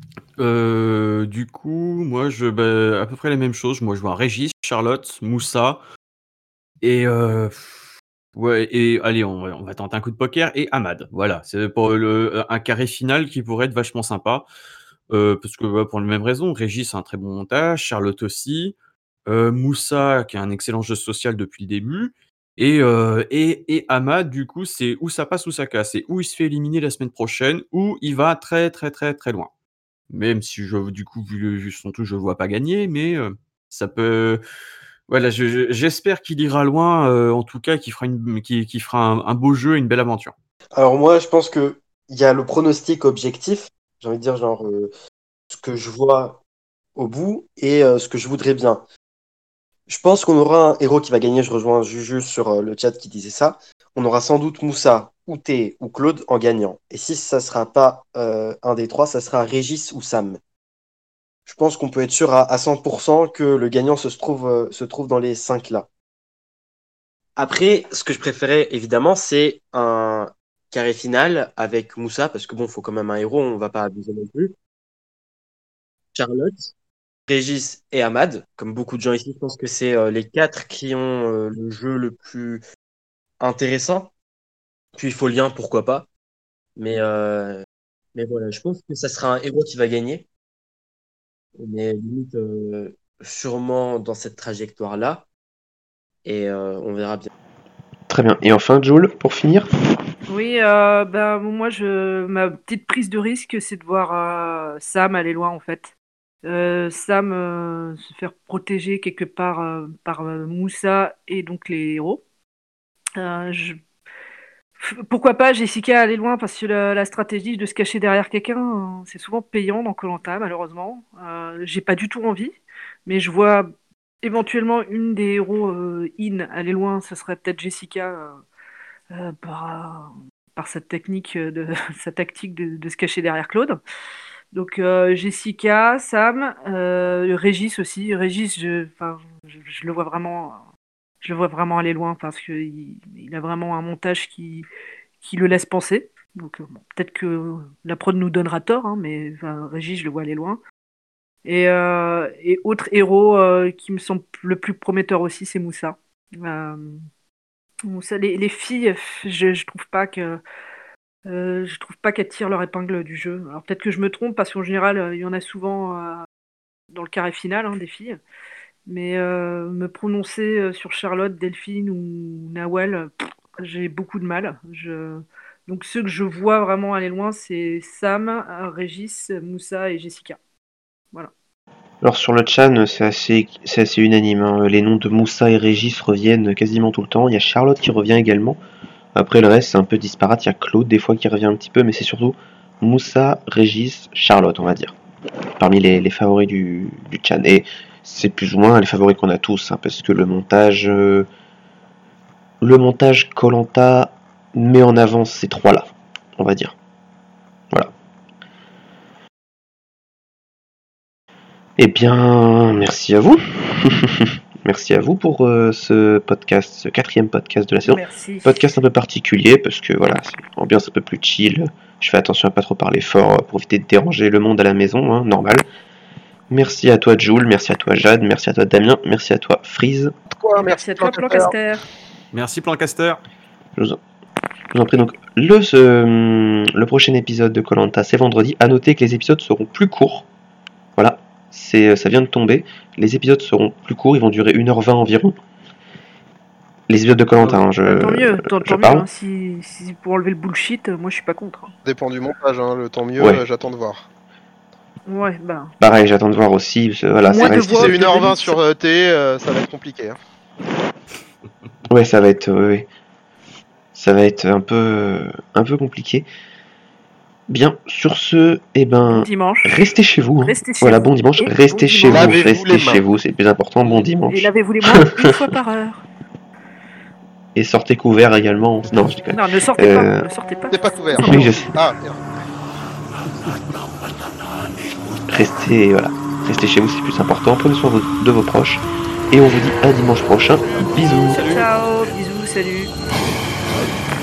euh, du coup, moi, je, bah, à peu près les mêmes choses. Moi, je vois Régis, Charlotte, Moussa et euh, ouais, et allez, on, va- on va tenter un coup de poker et Ahmad. Voilà, c'est pour le, un carré final qui pourrait être vachement sympa. Euh, parce que bah, pour les mêmes raisons, Régis a un très bon montage, Charlotte aussi, euh, Moussa qui a un excellent jeu social depuis le début, et, euh, et, et Ahmad, du coup, c'est où ça passe ou ça casse. C'est où il se fait éliminer la semaine prochaine, ou il va très très très très loin. Même si je, du coup, vu, vu son tout, je le vois pas gagner, mais euh, ça peut. Voilà, je- je- j'espère qu'il ira loin, euh, en tout cas, qu'il fera, une, qu'il, qu'il fera un, un beau jeu et une belle aventure.
Alors moi, je pense que il y a le pronostic objectif, j'ai envie de dire genre euh, ce que je vois au bout et euh, ce que je voudrais bien. Je pense qu'on aura un héros qui va gagner, je rejoins Juju sur euh, le chat qui disait ça. On aura sans doute Moussa, ou Thé, ou Claude en gagnant. Et si ça sera pas euh, un des trois, ça sera Régis ou Sam. Je pense qu'on peut être sûr à, à cent pour cent que le gagnant se trouve, euh, se trouve dans les cinq là. Après, ce que je préférais, évidemment, c'est un carré final avec Moussa, parce que bon, il faut quand même un héros, on va pas abuser non plus. Charlotte, Régis et Ahmad, comme beaucoup de gens ici, je pense que c'est euh, les quatre qui ont euh, le jeu le plus intéressant. Puis il faut le lien, pourquoi pas. Mais, euh, mais voilà, je pense que ça sera un héros qui va gagner. Mais limite, euh, sûrement dans cette trajectoire-là. Et euh, on verra bien.
Très bien. Et enfin, Jules, pour finir.
Oui, euh, ben, moi, je, ma petite prise de risque, c'est de voir euh, Sam aller loin, en fait. Euh, Sam euh, se faire protéger quelque part euh, par euh, Moussa et donc les héros. Euh, je- F- Pourquoi pas Jessica aller loin parce que la, la stratégie de se cacher derrière quelqu'un, euh, c'est souvent payant dans koh malheureusement. Euh, j'ai pas du tout envie, mais je vois éventuellement une des héros euh, in aller loin, ce serait peut-être Jessica euh, euh, par, par sa technique de sa tactique de, de se cacher derrière Claude. Donc euh, Jessica, Sam, euh, Régis aussi. Régis, je, enfin, je, je le vois vraiment, je le vois vraiment aller loin parce que il, il a vraiment un montage qui qui le laisse penser. Donc euh, bon, peut-être que la prod nous donnera tort, hein, mais enfin, Régis, je le vois aller loin. Et, euh, et autre héros euh, qui me semble le plus prometteur aussi, c'est Moussa. Euh, Moussa, les, les filles, je, je trouve pas que euh, je trouve pas qu'elles tirent leur épingle du jeu. Alors peut-être que je me trompe parce qu'en général, euh, il y en a souvent euh, dans le carré final hein, des filles. Mais euh, me prononcer euh, sur Charlotte, Delphine ou Nawal, euh, pff, j'ai beaucoup de mal. Je... Donc ceux que je vois vraiment aller loin, c'est Sam, euh, Régis, Moussa et Jessica. Voilà.
Alors sur le Chan, c'est assez, c'est assez unanime, hein. Les noms de Moussa et Régis reviennent quasiment tout le temps. Il y a Charlotte qui revient également. Après le reste, c'est un peu disparate. Il y a Claude des fois qui revient un petit peu, mais c'est surtout Moussa, Régis, Charlotte, on va dire. Parmi les, les favoris du, du Chan. Et c'est plus ou moins les favoris qu'on a tous, hein, parce que le montage... euh, le montage koh lanta met en avant ces trois-là, on va dire. Voilà. Eh bien, merci à vous. Merci à vous pour euh, ce podcast, ce quatrième podcast de la saison.
Merci.
Podcast un peu particulier parce que voilà, c'est une ambiance un peu plus chill. Je fais attention à pas trop parler fort euh, pour éviter de déranger le monde à la maison, hein, normal. Merci à toi Jules, merci à toi Jade, merci à toi Damien, merci à toi Freeze.
Quoi,
Merci à toi, Plancaster.
Merci Plancaster.
Je vous en, je vous en prie donc. Le, ce- le prochain épisode de koh lanta, c'est vendredi. À noter que les épisodes seront plus courts. Voilà, c'est, ça vient de tomber. Les épisodes seront plus courts, ils vont durer une heure vingt environ. Les épisodes de koh lanta, hein, je,
Bah, tant mieux, tant,
je
tant mieux.
parle.
Hein, si, si pour enlever le bullshit, euh, moi je suis pas contre. hein.
Dépend du montage, hein. Le temps mieux,
Ouais.
euh, j'attends de voir.
Ouais, bah.
Pareil, j'attends de voir aussi. parce que, voilà,
Moins
ça
de
reste-
Si
voix.
c'est une heure vingt
minutes.
sur euh, T, euh, ça va être compliqué. Hein.
Ouais, ça va être, ouais, ouais. Ça va être un peu, un peu compliqué. Bien, sur ce, eh ben,
Dimanche.
restez chez vous. hein.
Restez chez
Voilà,
vous
bon dimanche.
et bon
Restez chez vous,
dimanche.
Lavez-vous
restez
les
chez
mains.
vous, c'est le plus important. Bon
Et
dimanche.
lavez-vous les mains une fois par heure.
Et sortez couverts également. Non, je déconne.
Non, ne sortez
Euh,
pas. Ne sortez pas.
T'es pas couvert.
Oui, je sais.
Ah, merde.
Restez, voilà, restez chez vous, c'est le plus important. Prenez soin de vos- de vos proches. Et on vous dit à dimanche prochain. Bisous.
Ciao, ciao. Bisous, salut.